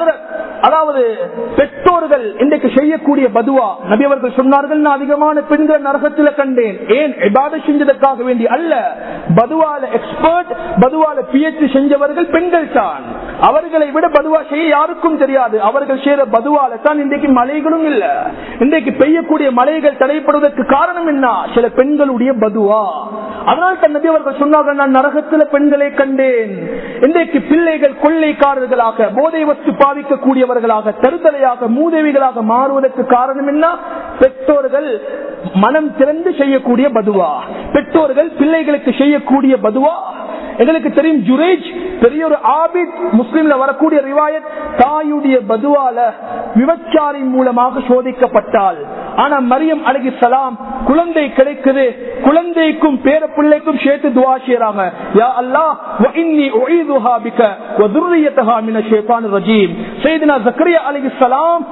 அதாவது பெற்றோர்கள் இன்றைக்கு செய்யக்கூடிய பதுவா, நபி அவர்கள் சொன்னார்கள், நான் அதிகமான பெண்கள் நரகத்தில் கண்டேன். ஏன்? இபாதத் செஞ்சதற்காக வேண்டி அல்ல. பதுவால எக்ஸ்பர்ட், பதுவால பிஎச்டி செஞ்சவர்கள் பெண்கள் தான். அவர்களை விட பதுவா செய்ய யாருக்கும் தெரியாது. அவர்கள் செய்யற பதுவால தான் இன்றைக்கு மழைகளும் இல்ல. இன்றைக்கு பெய்யக்கூடிய மழைகள் தடைப்படுவதற்கு காரணம் என்ன? சில பெண்களுடைய பதுவா. அதனால் தன் நபி அவர்கள் சொன்னார்கள், நான் நரகத்தில் பெண்களை கண்டேன். இன்றைக்கு பிள்ளைகள் கொள்ளைக்காரர்களாக, போதை வஸ்து பாவிக்கக்கூடியவர்களாக, தருதலையாக, மூதேவிகளாக மாறுவதற்கு காரணம் என்ன? பெற்றோர்கள் மனம் திறந்து செய்யக்கூடிய பதுவா, பெற்றோர்கள் பிள்ளைகளுக்கு செய்யக்கூடிய பதுவா. எங்களுக்கு தெரியும், ஜுரேஜ் பெரிய ஒரு ஆபித், முஸ்லிம்ல வரக்கூடிய ரிவாயத், தாயுடைய பதுவால விபச்சாரி மூலமாக சோதிக்கப்பட்டால், ஆனா மரியம் அலைஹிஸ்ஸலாம் குழந்தை கிடைக்குது, குழந்தைக்கும் பேர பிள்ளைக்கும் சேர்த்து துஆ செய்றாங்க, யா அல்லாஹ் வ இன்னி உஈதுஹா பிக வ ذُرِّيَّتَهَا மின ஷைத்தானிர் ரஜீம். சையதுனா ஜக்கரியா அலைஹிஸ்ஸலாம்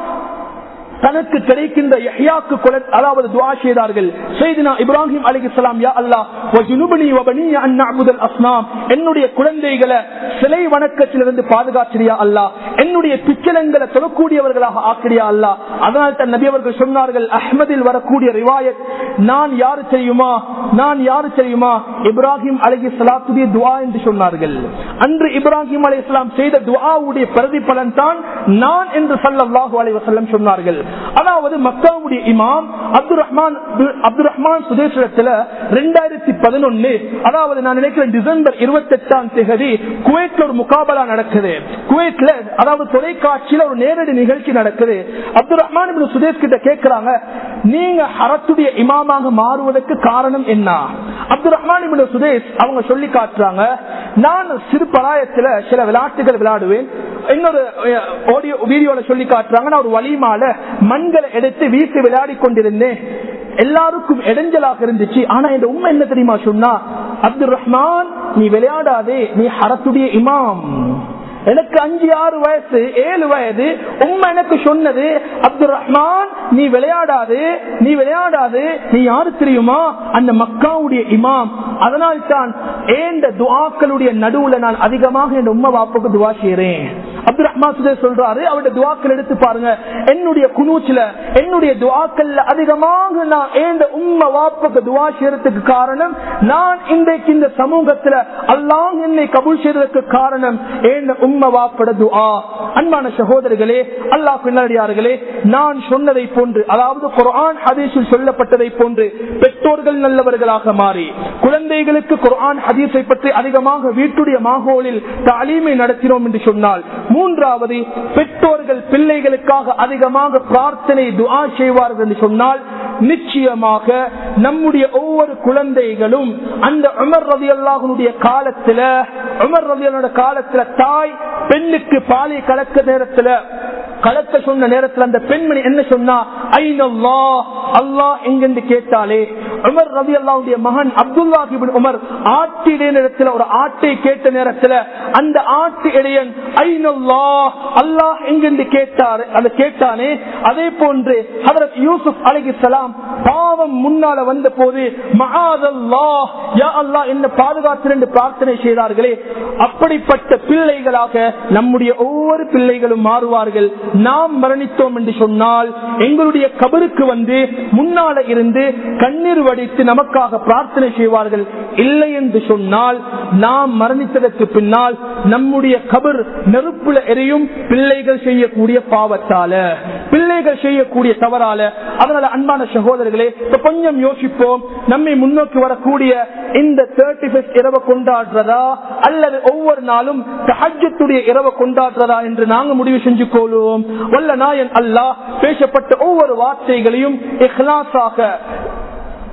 தனக்கு கிடைக்கின்ற யஹ்யாக்கு அதாவது துஆ செய்தார்கள். சையதுனா இப்ராஹிம் அலைஹிஸ்ஸலாம், யா அல்லாஹ் வஜுனுபனி வபனிய அன் நஅபுதல் அஸ்னாம், என்னுடைய குழந்தைகளை சிலை வணக்கத்திலிருந்து பாதுகாச்சியா அல்லாஹ், என்னுடைய பிச்சலங்களை தொழக்கூடியவர்களாக ஆக்கிறியா அல்லாஹ். அதனால் தான் நபி அவர்கள் சொன்னார்கள், அஹ்மதில் வரக்கூடிய ரிவாயத், நான் யாரு தெரியுமா, நான் யாரு தெரியுமா, இப்ராஹிம் அலைஹிஸ்ஸலாத்துடைய துஆ என்று சொன்னார்கள். அன்று இப்ராஹிம் அலைஹிஸ்ஸலாம் செய்த துஆவுடைய பிரதிபலன் தான் நான் என்று ஸல்லல்லாஹு அலைஹி வஸல்லம் சொன்னார்கள். அதாவது மக்காவுடைய இமாம் அப்துல் ரஹ்மான் அப்துல் ரஹ்மான் சுதேசத்துல இரண்டாயிரத்தி பதினொன்னு, அதாவது நான் நினைக்கிறேன் டிசம்பர் இருபத்தி எட்டாம் தேதி குவைத்ல ஒரு முகாபலா நடக்குது. குவைத்ல அதாவது தொலைக்காட்சியில ஒரு நேரடி நிகழ்ச்சி நடக்குது. அப்துல் ரஹ்மான் இப்னு சுதேஸ் கிட்ட கேட்கிறாங்க, நீங்க ஹரத்துடைய இமாமாக மாறுவதற்கு காரணம் என்ன? அப்துல் ரஹ்மான் இப்னு சுதேஸ் அவங்க சொல்லி காட்டுறாங்க, நான் சிறு பராயத்துல சில விளையாட்டுகள் விளையாடுவேன். இன்னொரு ஆடியோ வீடியோல சொல்லி காட்டுறாங்க, நான் ஒரு வலிமால மண்களை எடுத்து வீசி விளையாடி கொண்டிருந்தேன். எல்லாருக்கும் இடைஞ்சலாக இருந்துச்சு. ஆனா இந்த உண்மை என்ன தெரியுமா சொன்னா, அப்துல் ரஹ்மான் நீ விளையாடாதே, நீ ஹரத்துடைய இமாம். எனக்கு அஞ்சு ஆறு வயசு ஏழு வயது உண்மை எனக்கு சொன்னது, அப்துல் ரஹ்மான் நீ விளையாடாது, நீ விளையாடாது, நீ யாரு தெரியுமா, அந்த மக்காவுடைய இமாம். அதனால் தான் ஏந்த துஆக்களுடைய நடுவுல நான் அதிகமாக என் உம்மா வாப்புக்கு துஆ செய்றேன். அப்துல் ரஹ்மான் சுதேஸ் சொல்றாரு, அவருடைய துஆக்கள் எடுத்து பாருங்க, என்னுடைய குனூச்சில என்னுடைய துஆக்கள்ல அதிகமாக நான் ஏந்த உம்மா வாப்புக்கு துஆ செய்யறதுக்கு காரணம், நான் இன்றைக்கு இந்த சமூகத்துல அல்லாஹ் என்னை கபூல் செய்யறதுக்கு காரணம் ஏந்த உம்மா வாப்பட துஆ. அன்பான சகோதரர்களே, அல்லாஹ்வின் நல்லடியார்களே, நான் சொன்னதை போன்று, அதாவது குர்ஆன் ஹதீஸில் சொல்லப்பட்டதை போன்று பெற்றோர்கள் நல்லவர்களாக மாறி குழந்தைகளுக்கு குர்ஆன் ஹதீஸை பற்றி அதிகமாக வீட்டுடைய மாகோலில் தலீமை நடத்தினோம் என்று சொன்னால், மூன்றாவது பெற்றோர்கள் பிள்ளைகளுக்காக அதிகமாக பிரார்த்தனை துஆ செய்வார்கள் என்று சொன்னால், நிச்சயமாக நம்முடைய ஒவ்வொரு குழந்தைகளும் அந்த உமர் ரலியல்லாஹு அன்ஹுடைய காலத்துல உமர் ரலியல்லாஹு காலத்துல தாய் பெண்ணுக்கு பாலை கலக்க நேரத்துல கலக்க சொன்ன நேரத்தில் அந்த பெண்மணி என்ன சொன்னா, ஐனல்லாஹ், அல்லாஹ் எங்கென்று கேட்டாலே, உமர் ரலியல்லாஹுடைய மகன் அப்துல்லாஹ் இப்னு உமர் ஆட்டிடைய நேரத்தில் ஒரு ஆட்டை கேட்ட நேரத்தில் அந்த ஆட்டு இடையன் ஐனல்லாஹ், அல்லாஹ் எங்கென்று கேட்டார் அதை கேட்டானே. அதே போன்று ஹஜ்ரத் யூசுப் அலைஹிஸ்ஸலாம் பாவம் முன்னால வந்த போது மஆதல்லாஹ், யா அல்லாஹ் என்ன பாதுகாத்து என்று பிரார்த்தனை செய்தார்களே. அப்படிப்பட்ட பிள்ளைகளாக நம்முடைய ஒவ்வொரு பிள்ளைகளும் மாறுவார்கள். நாம் மரணித்தோம் என்று சொன்னால் எங்களுடைய கபருக்கு வந்து முன்னால இருந்து கண்ணீர் வடித்து நமக்காக பிரார்த்தனை செய்வார்கள். இல்லை என்று சொன்னால் நாம் மரணித்ததற்கு பின்னால் நம்முடைய கபர் நெருப்புல எரியும், பிள்ளைகள் செய்யக்கூடிய பாவத்தால, பிள்ளைகள் செய்யக்கூடிய தவறால. அதனால அன்பான சகோதரர்களே, கொஞ்சம் யோசிப்போம், நம்மை முன்னோக்கி வரக்கூடிய இந்த தேர்ட்டி ஃபர்ஸ்ட் இரவை கொண்டாடுறதா அல்லது ஒவ்வொரு நாளும் தஹஜ்ஜுடைய இரவை கொண்டாடுறதா என்று நாங்க முடிவு செஞ்சு கொள்வோம். வல்ல நாயன் அல்லாஹ் பேசப்பட்ட ஒவ்வொரு வார்த்தைகளையும் இஹ்லாஸாக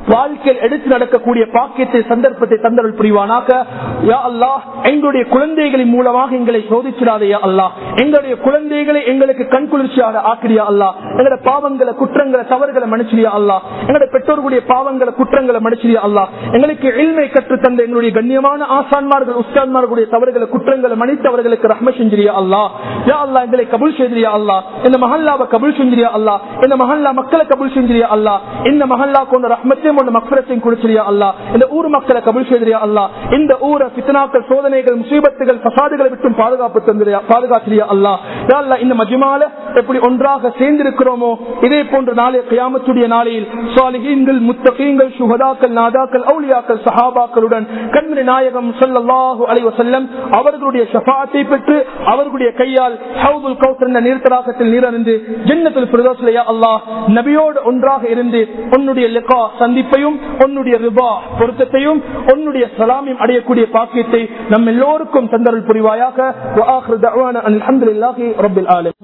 வாழ்க்கையில் எடுத்து நடக்கக்கூடிய பாக்கியத்தை சந்தர்ப்பத்தை தந்தருள் புரிவானாக. யா அல்லாஹ், எங்களுடைய குழந்தைகளின் மூலமாக எங்களை சோதிச்சிடாதே யா அல்லாஹ். எங்களுடைய குழந்தைகளை எங்களுக்கு கண்குளிர்ச்சியாக ஆக்கிறியா அல்லாஹ். எங்களுடைய பாவங்களை குற்றங்களை தவறுகளை மன்னிச்சியா அல்லாஹ். எங்களுடைய பெற்றோர்களுடைய பாவங்களை குற்றங்களை மன்னிச்சியா அல்லாஹ். எங்களுக்கு இல்மை கற்று தந்த எங்களுடைய கண்ணியமான ஆசான்மார்கள் உஸ்தான்மார்களுடைய தவறுகளை குற்றங்களை மன்னித்து அவர்களுக்கு ரஹ்ம செஞ்சிரியா அல்லாஹ். யா அல்லாஹ், எங்களை கபூல் செய்தியா அல்லாஹ். இந்த மஹல்லாவை கபூல் செஞ்சிரியா அல்லாஹ். இந்த மஹல்லா மக்களை கபூல் செஞ்சிரியா அல்லாஹ். இந்த மஹல்லா கொண்ட ரஹ்மத்தையும் கொண்ட மக்ஃபிரத்தையும் கொடுச்சிரியா அல்லாஹ். இந்த ஊர் மக்களை கபூல் செய்தியா அல்லாஹ். இந்த ஊரை ஃபித்னாக்கள் சோதனைகள் முசீபத்துகள் ஃபசாதுகளை விட்டும் பாதுகாப்பு தந்திரியா பாதுகாத்திரியா அல்லாஹ். யா அல்லாஹ், இந்த மஜ்மால எப்படி ஒன்றாக சேர்ந்திருக்கிறோமோ இதே போன்ற நாளை கியாமத்துடைய நாளையில் சாலிஹீன்கள் முத்தகீன்கள் சுஹதாக்கள் நாதாக்கள் அவுலியாக்கள் சஹாபாக்களுடன் கண்மணி நாயகம் ஸல்லல்லாஹு அலைஹி வஸல்லம் அவர்களுடைய ஷஃபாஅத்தை பெற்று அவர்களுடைய கையால் ஹவுதுல் கௌஸர் என்ற நீர்த்தடாகத்தில் நீரறிந்து ஜன்னத்துல் ஃபிர்தௌஸ்ல யா அல்லாஹ் நபியோடு ஒன்றாக இருந்து உன்னுடைய லிகா சந்திப்பையும் உன்னுடைய ரிபா பொருத்தத்தையும் உன்னுடைய சலாமையும் அடையக்கூடிய பாக்கியத்தை நம் எல்லோருக்கும் தந்தருள் புரிவாயாக. வ ஆகிரு தஅவானா அல்ஹம்துலில்லாஹி ரப்பில் ஆலமீன்.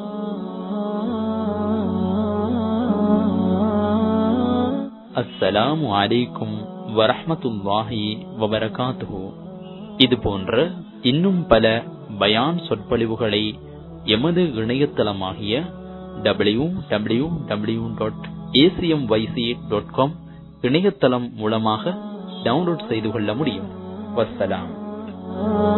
அஸ்ஸலாமு அலைக்கும் வரஹ்மத்துல்லாஹி வபரகாத்துஹு. இது போன்ற இன்னும் பல பயான் சொற்பொழிவுகளை எமது இணையதளமாகிய W W W dot ACM YC dot com இணையதளம் மூலமாக டவுன்லோட் செய்து கொள்ள முடியும். வஸ்ஸலாம்.